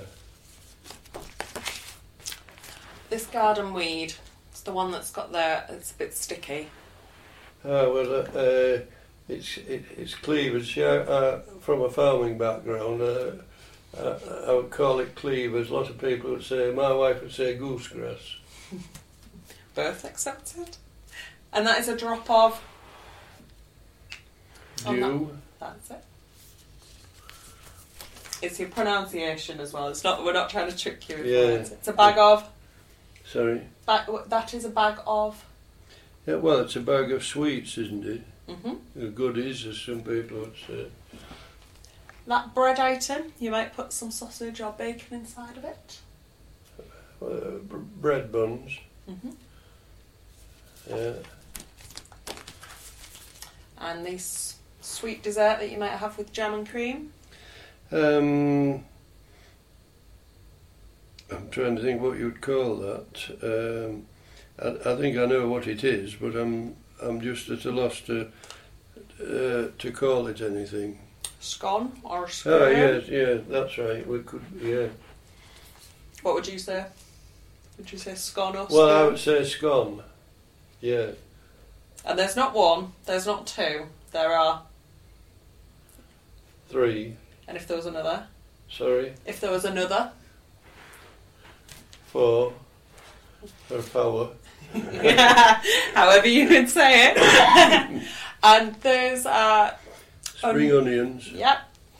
This garden weed, it's the one that's got there, it's a bit sticky. Well, it's cleavage. From a farming background, I would call it cleavers. A lot of people would say, my wife would say goosegrass. Both accepted. And that is a drop of... Dew. That's it. It's your pronunciation as well. It's not. We're not trying to trick you with words. It's a bag of... Sorry. That is a bag of... Yeah, well, it's a bag of sweets, isn't it? Mm-hmm. Goodies, as some people would say. That bread item, you might put some sausage or bacon inside of it. Bread buns. Mm-hmm. Yeah. And this sweet dessert that you might have with jam and cream. I'm trying to think what you'd call that. I think I know what it is, but I'm just at a loss to call it anything. Scone or scone. Oh yes, yeah, that's right. We could, yeah. What would you say? Would you say scone or scone? Well, I would say scone. Yeah. And there's not one, there's not two, there are... 3. And if there was another? Sorry. If there was another? 4. Or power. However you could say it. And there's... Spring onions. Yep.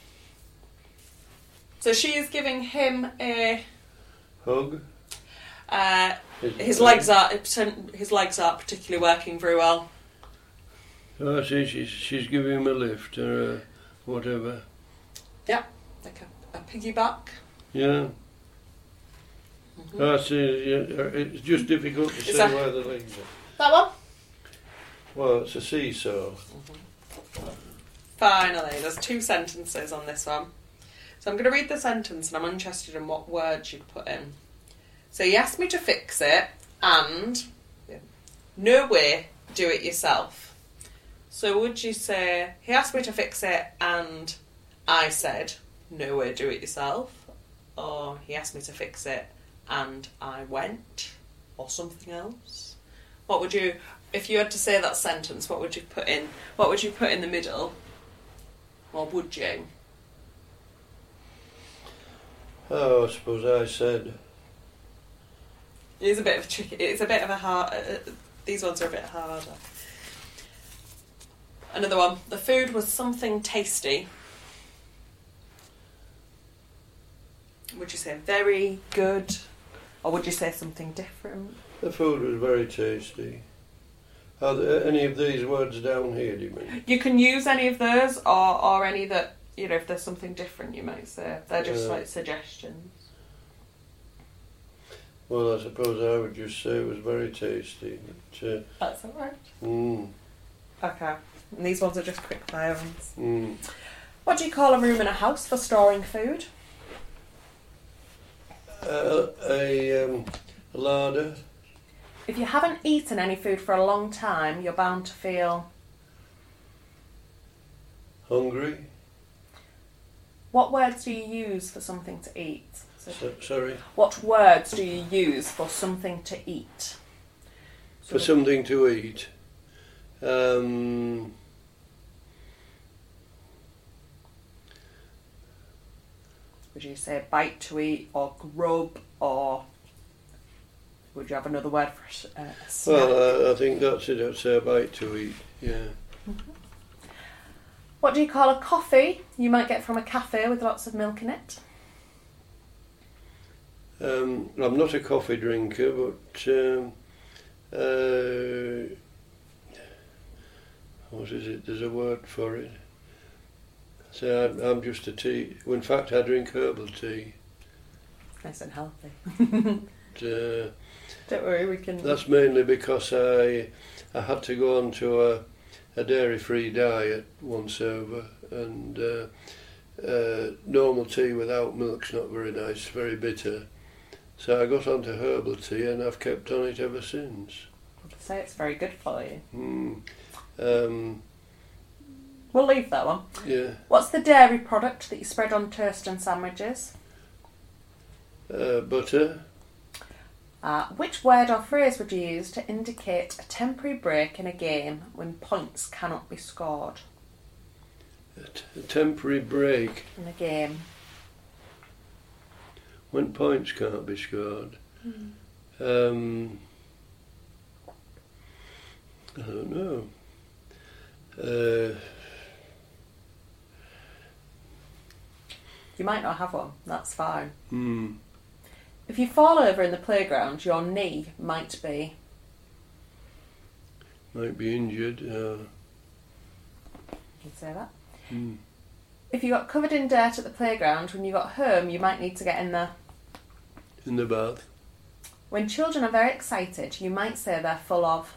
So she is giving him a... Hug. His legs aren't particularly working very well. Oh, I see, she's giving him a lift or whatever. Yep, like a piggyback. Yeah. Mm-hmm. I see, yeah, it's just difficult to say where the legs are. That one? Well, it's a seesaw. Mm-hmm. Finally, there's 2 sentences on this one. So I'm going to read the sentence and I'm interested in what words you'd put in. So he asked me to fix it and no way, do it yourself. So would you say, he asked me to fix it and I said, no way, do it yourself? Or he asked me to fix it and I went? Or something else? What would you, if you had to say that sentence, what would you put in? What would you put in the middle? Or would you? Oh, I suppose I said. It's a bit of a tricky. It's a bit of a hard. These ones are a bit harder. Another one. The food was something tasty. Would you say very good, or would you say something different? The food was very tasty. Are there any of these words down here, do you mean? You can use any of those, or any that, you know, if there's something different, you might say. They're just like suggestions. Well, I suppose I would just say it was very tasty. But, That's alright. Okay. And these ones are just quick fire ones. What do you call a room in a house for storing food? A larder. If you haven't eaten any food for a long time, you're bound to feel... Hungry. What words do you use for something to eat? Sorry? What words do you use for something to eat? For something to eat. Would you say bite to eat, or grub, or would you have another word for a snack? Well, I think that's it. I'd say a bite to eat, yeah. Mm-hmm. What do you call a coffee you might get from a cafe with lots of milk in it? I'm not a coffee drinker, but what is it? There's a word for it. So I'm just a tea. Well, in fact, I drink herbal tea. Nice and healthy. Don't worry, we can... That's mainly because I had to go on to a dairy-free diet once over, and normal tea without milk's not very nice, very bitter. So I got onto herbal tea and I've kept on it ever since. I'd say it's very good for you. We'll leave that one. Yeah. What's the dairy product that you spread on toast and sandwiches? Butter. Which word or phrase would you use to indicate a temporary break in a game when points cannot be scored? A temporary break. In a game. When points can't be scored. I don't know. You might not have one, that's fine. If you fall over in the playground, your knee might be... Might be injured. You can say that. Hmm. If you got covered in dirt at the playground, when you got home, you might need to get in the... In the bath. When children are very excited, you might say they're full of...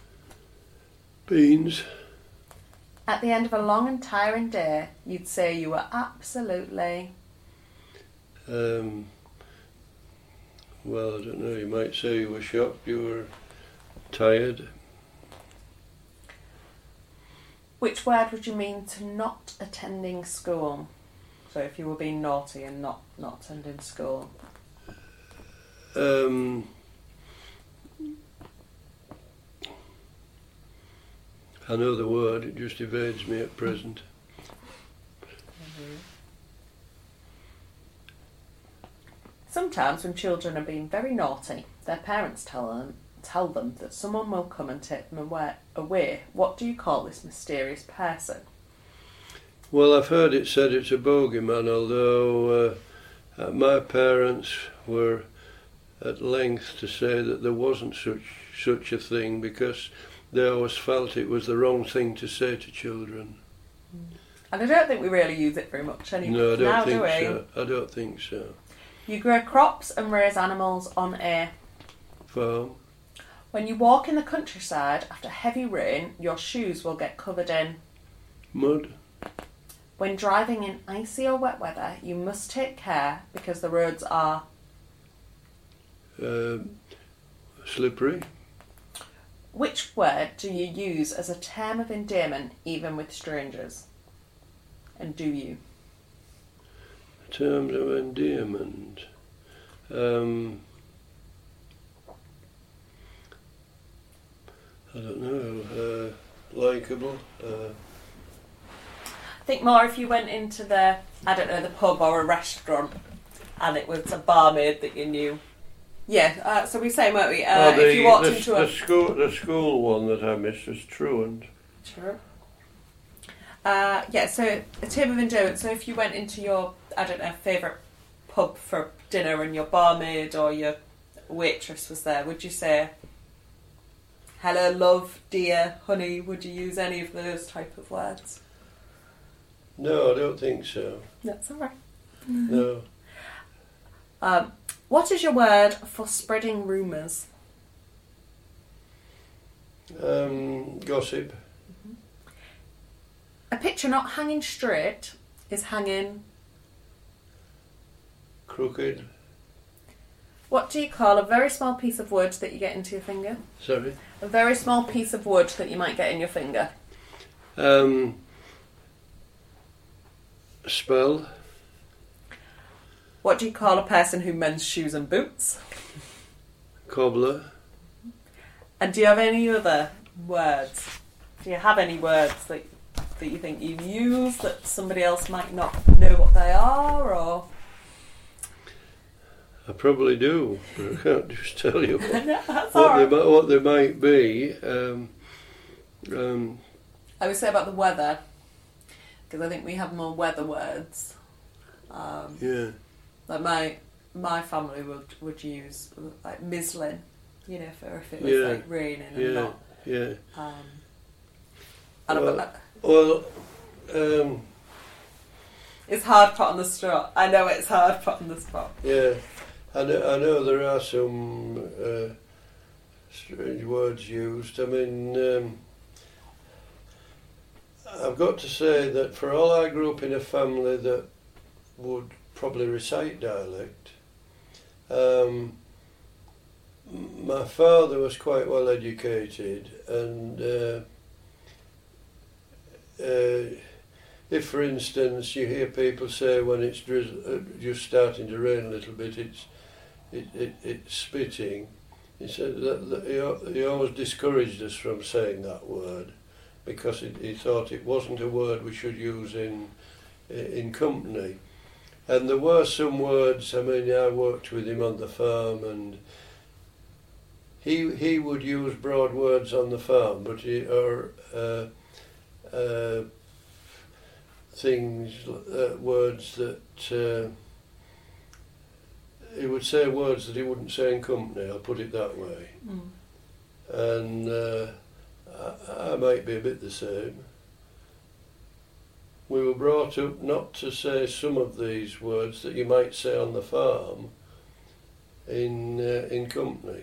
Beans. At the end of a long and tiring day, you'd say you were absolutely... Well, I don't know, you might say you were shocked, you were tired. Which word would you mean to not attending school? So if you were being naughty and not attending school. I know the word, it just evades me at present. Sometimes when children are being very naughty, their parents tell them that someone will come and take them away. What do you call this mysterious person? Well, I've heard it said it's a bogeyman, although my parents were at length to say that there wasn't such a thing, because they always felt it was the wrong thing to say to children. And I don't think we really use it very much anymore. No, I don't now, think do we? so. I don't think so. You grow crops and raise animals on a... Farm. When you walk in the countryside after heavy rain, your shoes will get covered in... Mud. When driving in icy or wet weather, you must take care because the roads are... Slippery. Which word do you use as a term of endearment even with strangers? And do you? Terms of endearment. I don't know. Likeable. I think more if you went into the pub or a restaurant and it was a barmaid that you knew. Yeah, so we say, won't we? If you walked into the school one that I missed was truant. Sure. So a term of endearment. So if you went into your, favourite pub for dinner and your barmaid or your waitress was there, would you say, hello, love, dear, honey? Would you use any of those type of words? No, I don't think so. That's all right. No. What is your word for spreading rumours? Gossip. A picture not hanging straight is hanging... Crooked. What do you call a very small piece of wood that you get into your finger? Sorry? A very small piece of wood that you might get in your finger. Spell. What do you call a person who mends shoes and boots? Cobbler. And do you have any other words? Do you have any words that you think you use that somebody else might not know what they are, or? I probably do, but I can't just tell you what they might be. I would say about the weather, because I think we have more weather words. Yeah. Like my family would use like mizzling, for if it was like raining and not. Yeah. It's hard put on the spot. I know it's hard put on the spot. Yeah, I know there are some strange words used. I mean, I've got to say that for all I grew up in a family that would probably recite dialect, my father was quite well educated, and if, for instance, you hear people say when it's just starting to rain a little bit, it's spitting, he said that he always discouraged us from saying that word, because he thought it wasn't a word we should use in company. And there were some words, I mean, I worked with him on the farm, and he would use broad words on the farm, but words that he would say words that he wouldn't say in company, I'll put it that way. And I might be a bit the same. We were brought up not to say some of these words that you might say on the farm in company,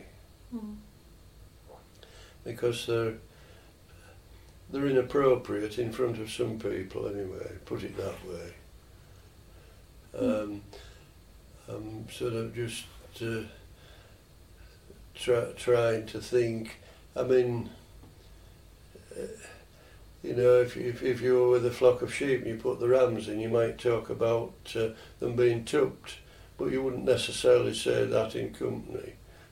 because they're inappropriate in front of some people anyway, put it that way. I'm sort of just trying to think. I mean, you know, if you were with a flock of sheep and you put the rams in, you might talk about them being tupped, but you wouldn't necessarily say that in company.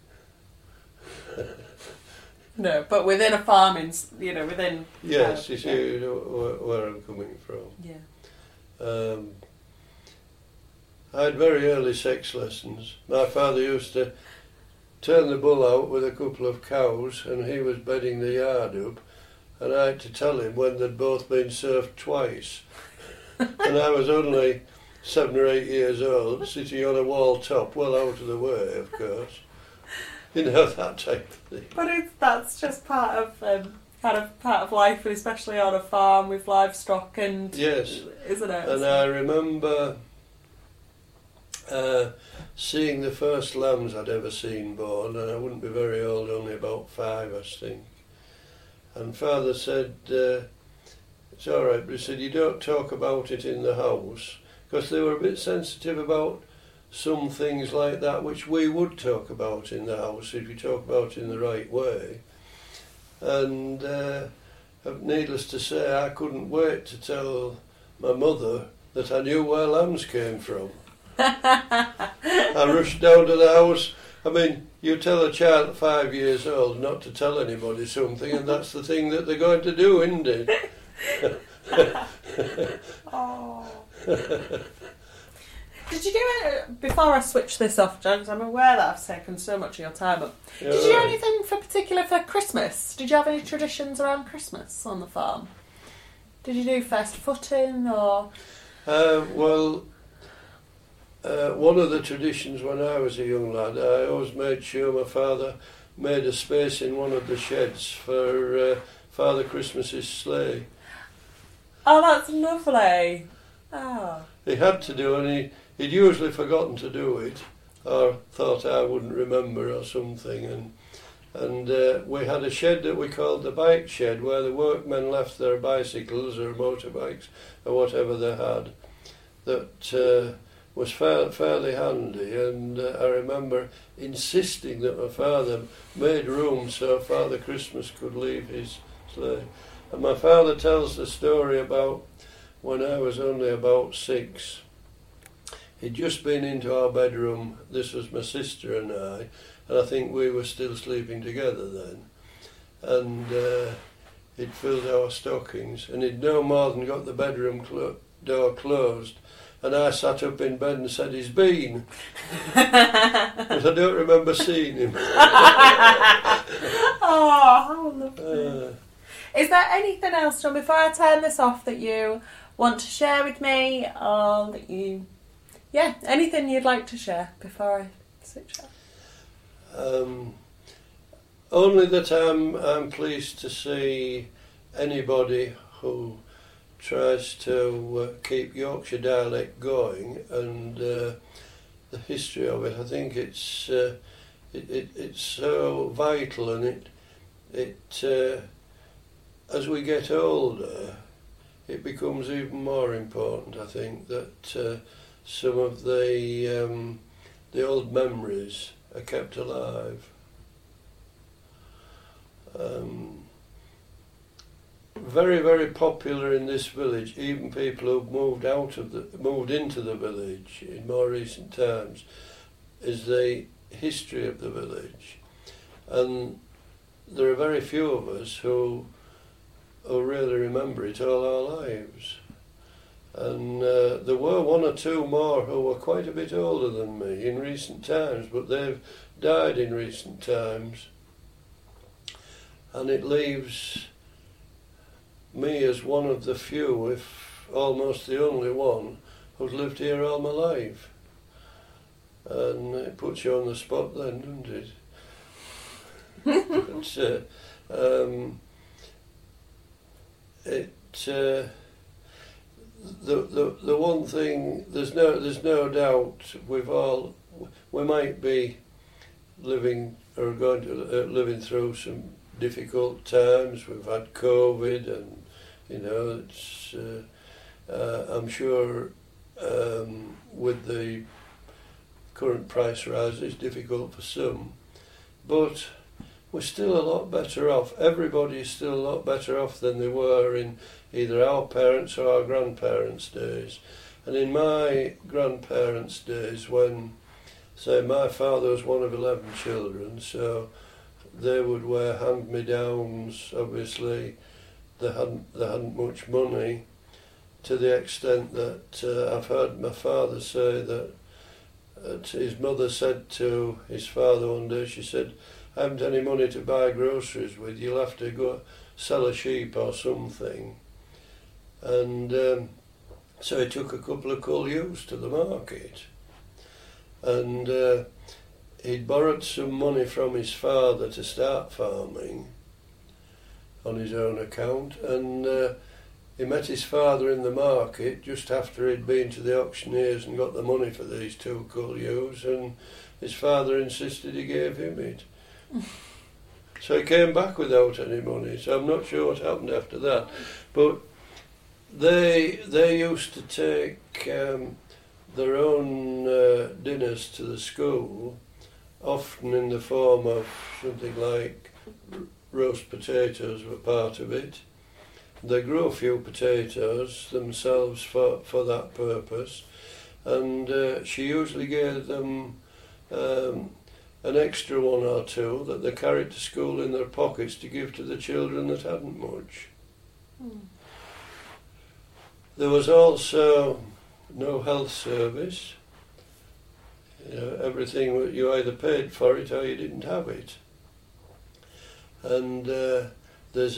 No, but within a farming, within... Yes, you see where I'm coming from. Yeah. I had very early sex lessons. My father used to turn the bull out with a couple of cows, and he was bedding the yard up, and I had to tell him when they'd both been served twice. And I was only 7 or 8 years old, sitting on a wall top, well out of the way, of course. You know, that type of thing. But that's just part of life, and especially on a farm with livestock, and yes, isn't it? And I remember seeing the first lambs I'd ever seen born, and I wouldn't be very old, only about 5, I think. And Father said, it's all right, but he said, you don't talk about it in the house, because they were a bit sensitive about some things like that, which we would talk about in the house if you talk about it in the right way. And needless to say, I couldn't wait to tell my mother that I knew where lambs came from. I rushed down to the house. I mean, you tell a child at 5 years old not to tell anybody something, and that's the thing that they're going to do, isn't it? Oh. Did you do it before I switch this off, John? Because I'm aware that I've taken so much of your time up. Yeah, did you do anything particular for Christmas? Did you have any traditions around Christmas on the farm? Did you do first footing or? One of the traditions when I was a young lad, I always made sure my father made a space in one of the sheds for Father Christmas's sleigh. Oh, that's lovely. Oh. He had to do, and he'd usually forgotten to do it, or thought I wouldn't remember or something. And we had a shed that we called the bike shed, where the workmen left their bicycles or motorbikes or whatever they had. That was fairly handy, and I remember insisting that my father made room so Father Christmas could leave his sleigh. And my father tells the story about when I was only about 6. He'd just been into our bedroom. This was my sister and I think we were still sleeping together then. And he'd filled our stockings, and he'd no more than got the bedroom door closed, and I sat up in bed and said, he's been. But I don't remember seeing him. Oh, how lovely. Is there anything else, John, before I turn this off, that you want to share with me, or that you... Yeah, anything you'd like to share before I switch off? Only that I'm pleased to see anybody who tries to keep Yorkshire dialect going, and the history of it. I think it's so vital, and it as we get older, it becomes even more important. I think that some of the old memories are kept alive. Very, very popular in this village, even people who've moved into the village in more recent times, is the history of the village. And there are very few of us who really remember it all our lives. And there were 1 or 2 more who were quite a bit older than me in recent times, but they've died in recent times. And it leaves me as one of the few, if almost the only one, who's lived here all my life. and it puts you on the spot then, doesn't it? But, the one thing, there's no doubt we might be living through some difficult times. We've had COVID, and it's I'm sure with the current price rise it's difficult for some, but we're still a lot better off. Everybody is still a lot better off than they were in either our parents' or our grandparents' days. And in my grandparents' days, when, say, my father was one of 11 children, so they would wear hand-me-downs. Obviously, they hadn't much money, to the extent that I've heard my father say that his mother said to his father one day, she said, "I haven't any money to buy groceries with, you'll have to go sell a sheep or something." And so he took a couple of cull ewes to the market, and he'd borrowed some money from his father to start farming on his own account, and he met his father in the market just after he'd been to the auctioneers and got the money for these 2 cull ewes, and his father insisted he gave him it. So he came back without any money, so I'm not sure what happened after that. But they used to take their own dinners to the school, often in the form of something like roast potatoes were part of it. They grew a few potatoes themselves for that purpose, and she usually gave them an extra 1 or 2 that they carried to school in their pockets to give to the children that hadn't much. There was also no health service. Everything, you either paid for it or you didn't have it. And there's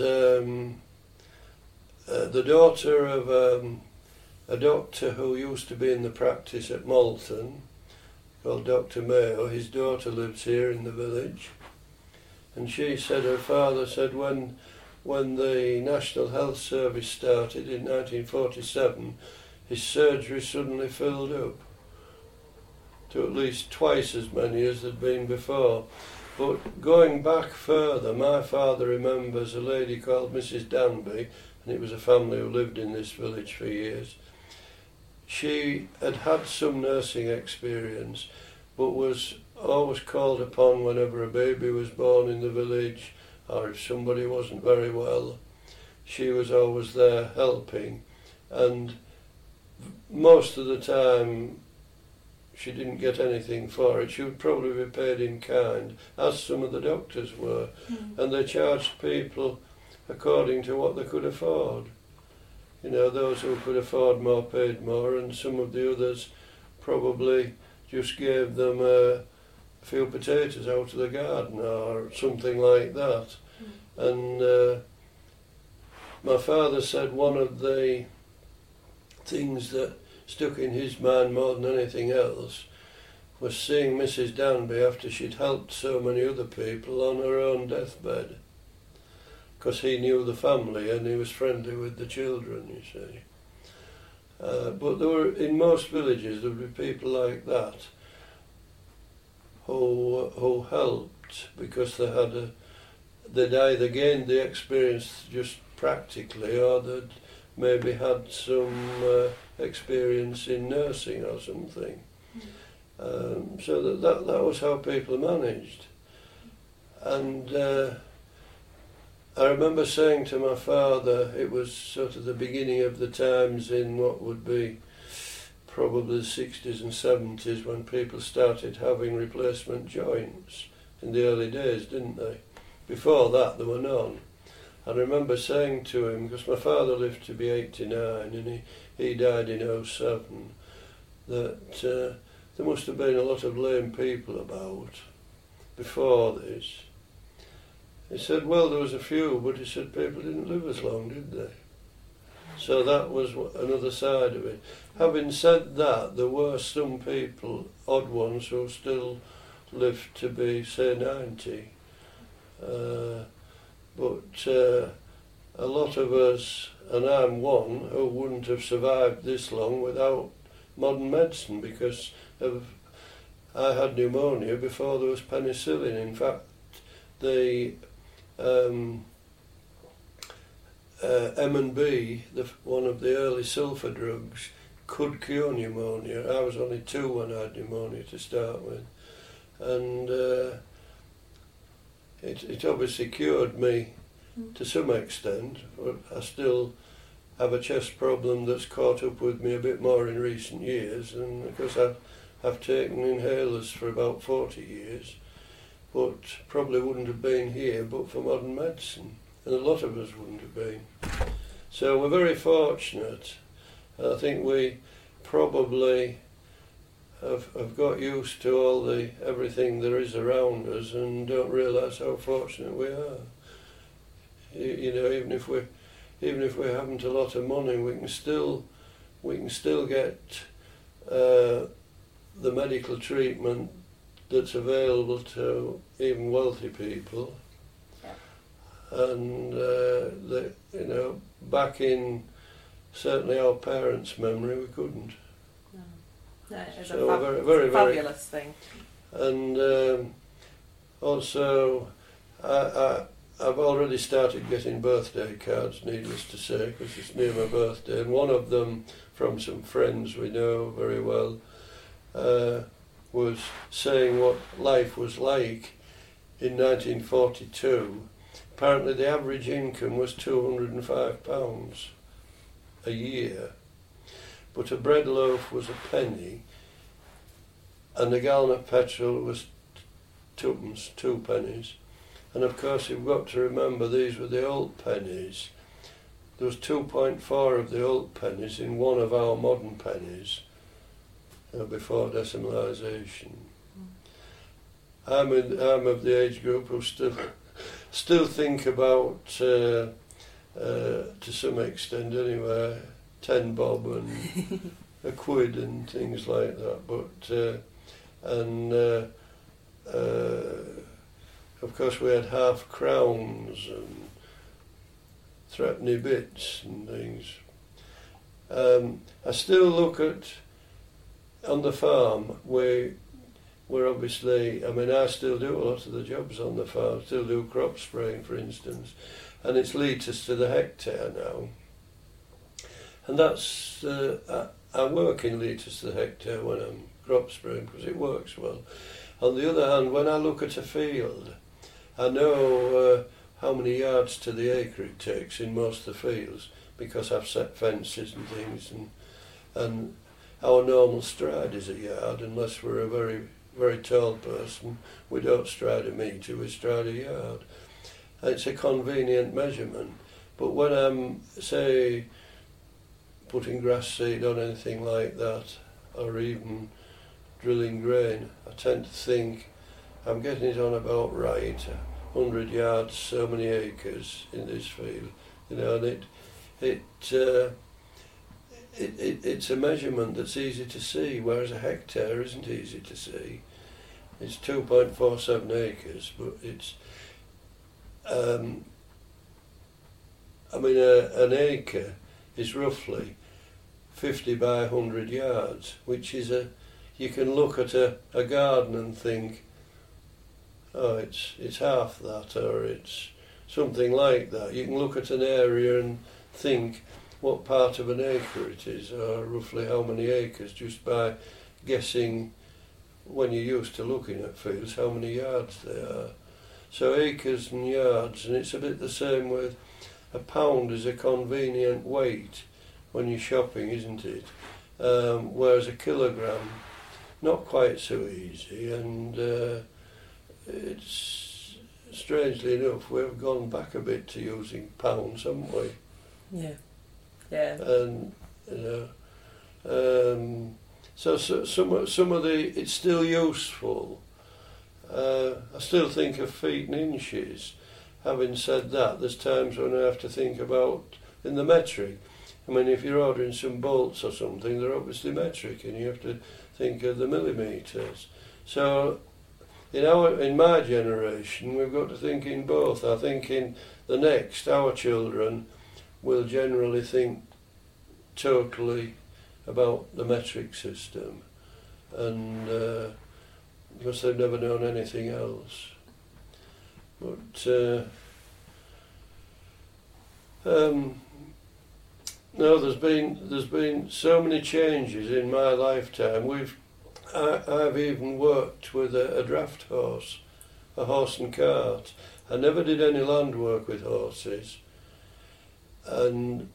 the daughter of a doctor who used to be in the practice at Malton, called Dr. Mayo. His daughter lives here in the village, and she said her father said when the National Health Service started in 1947, his surgery suddenly filled up to at least twice as many as there'd been before. But going back further, my father remembers a lady called Mrs. Danby, and it was a family who lived in this village for years. She had had some nursing experience, but was always called upon whenever a baby was born in the village, or if somebody wasn't very well. She was always there helping, and most of the time she didn't get anything for it. She would probably be paid in kind, as some of the doctors were, and they charged people according to what they could afford. Those who could afford more paid more, and some of the others probably just gave them a few potatoes out of the garden or something like that. And my father said one of the things that stuck in his mind more than anything else was seeing Mrs. Danby after she'd helped so many other people on her own deathbed, because he knew the family and he was friendly with the children, you see. But there were, in most villages, there would be people like that who helped because they'd either gained the experience just practically, or they'd maybe had some experience in nursing or something. So that was how people managed. And I remember saying to my father, it was sort of the beginning of the times in what would be probably the 60s and 70s, when people started having replacement joints in the early days, didn't they? Before that there were none. I remember saying to him, because my father lived to be 89 and he died in 07, that there must have been a lot of lame people about before this. He said, well, there was a few, but he said people didn't live as long, did they? So that was another side of it. Having said that, there were some people, odd ones, who still lived to be, say, 90. But a lot of us, and I'm one, who wouldn't have survived this long without modern medicine, because I had pneumonia before there was penicillin. In fact, the M&B, one of the early sulphur drugs, could cure pneumonia. I was only 2 when I had pneumonia to start with, and it obviously cured me to some extent, but I still have a chest problem that's caught up with me a bit more in recent years, and because I've taken inhalers for about 40 years, but probably wouldn't have been here but for modern medicine, and a lot of us wouldn't have been. So we're very fortunate. I think we probably have got used to everything there is around us and don't realise how fortunate we are. You know, even if we haven't a lot of money, we can still get the medical treatment that's available to even wealthy people. Yeah. And back in certainly our parents' memory, we couldn't. No, it's so a very fabulous thing. And also, I've already started getting birthday cards, needless to say, because it's near my birthday, and one of them from some friends we know very well was saying what life was like in 1942. Apparently the average income was £205 a year, but a bread loaf was a penny, and a gallon of petrol was 2 pennies. And of course you've got to remember these were the old pennies. There was 2.4 of the old pennies in one of our modern pennies before decimalisation. I'm of the age group who still think about, to some extent anyway, 10 bob and a quid and things like that. But of course we had half crowns and threepenny bits and things. I still look at, on the farm, we're obviously, I still do a lot of the jobs on the farm, still do crop spraying for instance, and it's litres to the hectare now. And that's, I work in litres to the hectare when I'm crop spraying because it works well. On the other hand, when I look at a field, I know how many yards to the acre it takes in most of the fields because I've set fences and things, and our normal stride is a yard unless we're a very, very tall person. We don't stride a metre, we stride a yard. It's a convenient measurement, but when I'm, say, putting grass seed on anything like that, or even drilling grain, I tend to think I'm getting it on about right, 100 yards, so many acres in this field, and it's a measurement that's easy to see, whereas a hectare isn't easy to see. It's 2.47 acres, but it's, an acre is roughly 50 by 100 yards, which is you can look at a garden and think, oh, it's half that, or it's something like that. You can look at an area and think what part of an acre it is, or roughly how many acres, just by guessing, when you're used to looking at fields, how many yards they are. So acres and yards, and it's a bit the same with a pound is a convenient weight when you're shopping, isn't it? Whereas a kilogram, not quite so easy, and it's, strangely enough, we've gone back a bit to using pounds, haven't we? Yeah. Yeah. And so some of the, it's still useful. I still think of feet and inches. Having said that, there's times when I have to think about, in the metric, I mean, if you're ordering some bolts or something, they're obviously metric, and you have to think of the millimetres. So, in my generation, we've got to think in both. I think in the next, our children will generally think totally about the metric system, and because they've never known anything else. But no, there's been so many changes in my lifetime. I've even worked with a draft horse, a horse and cart. I never did any land work with horses, and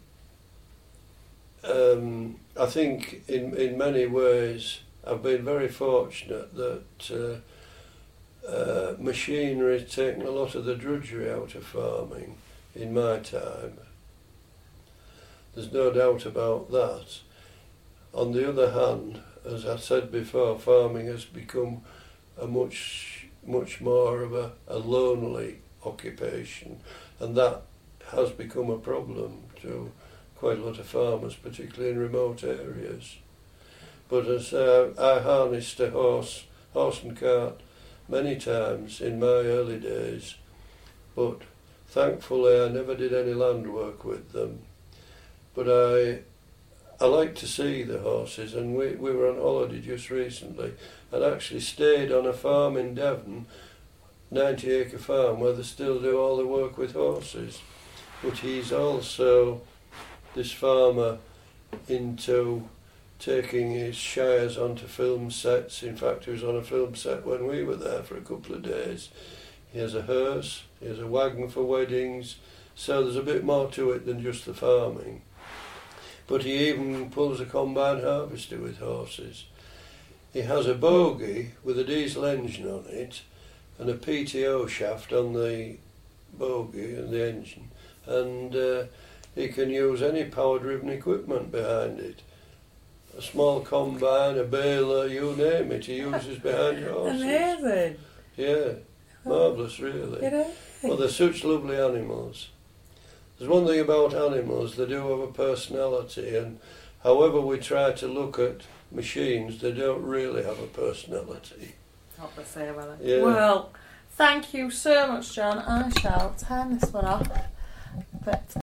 I think in many ways I've been very fortunate that machinery has taken a lot of the drudgery out of farming in my time. There's no doubt about that. On the other hand, as I said before, farming has become a much more of a lonely occupation, and that has become a problem to quite a lot of farmers, particularly in remote areas. But as I harnessed a horse and cart many times in my early days, but thankfully I never did any land work with them. But I like to see the horses, and we were on holiday just recently and actually stayed on a farm in Devon, 90-acre farm, where they still do all the work with horses. But he's also, this farmer, into taking his shires onto film sets. In fact, he was on a film set when we were there for a couple of days. He has a hearse, he has a wagon for weddings, so there's a bit more to it than just the farming. But he even pulls a combine harvester with horses. He has a bogie with a diesel engine on it and a PTO shaft on the bogie and the engine, and he can use any power-driven equipment behind it. A small combine, a baler, you name it, he uses behind horses. Amazing. Yeah, marvellous really. It is. Well, they're such lovely animals. There's one thing about animals, they do have a personality, and however we try to look at machines, they don't really have a personality. Not the same, are they? Yeah. Well, thank you so much, John. I shall turn this one off. But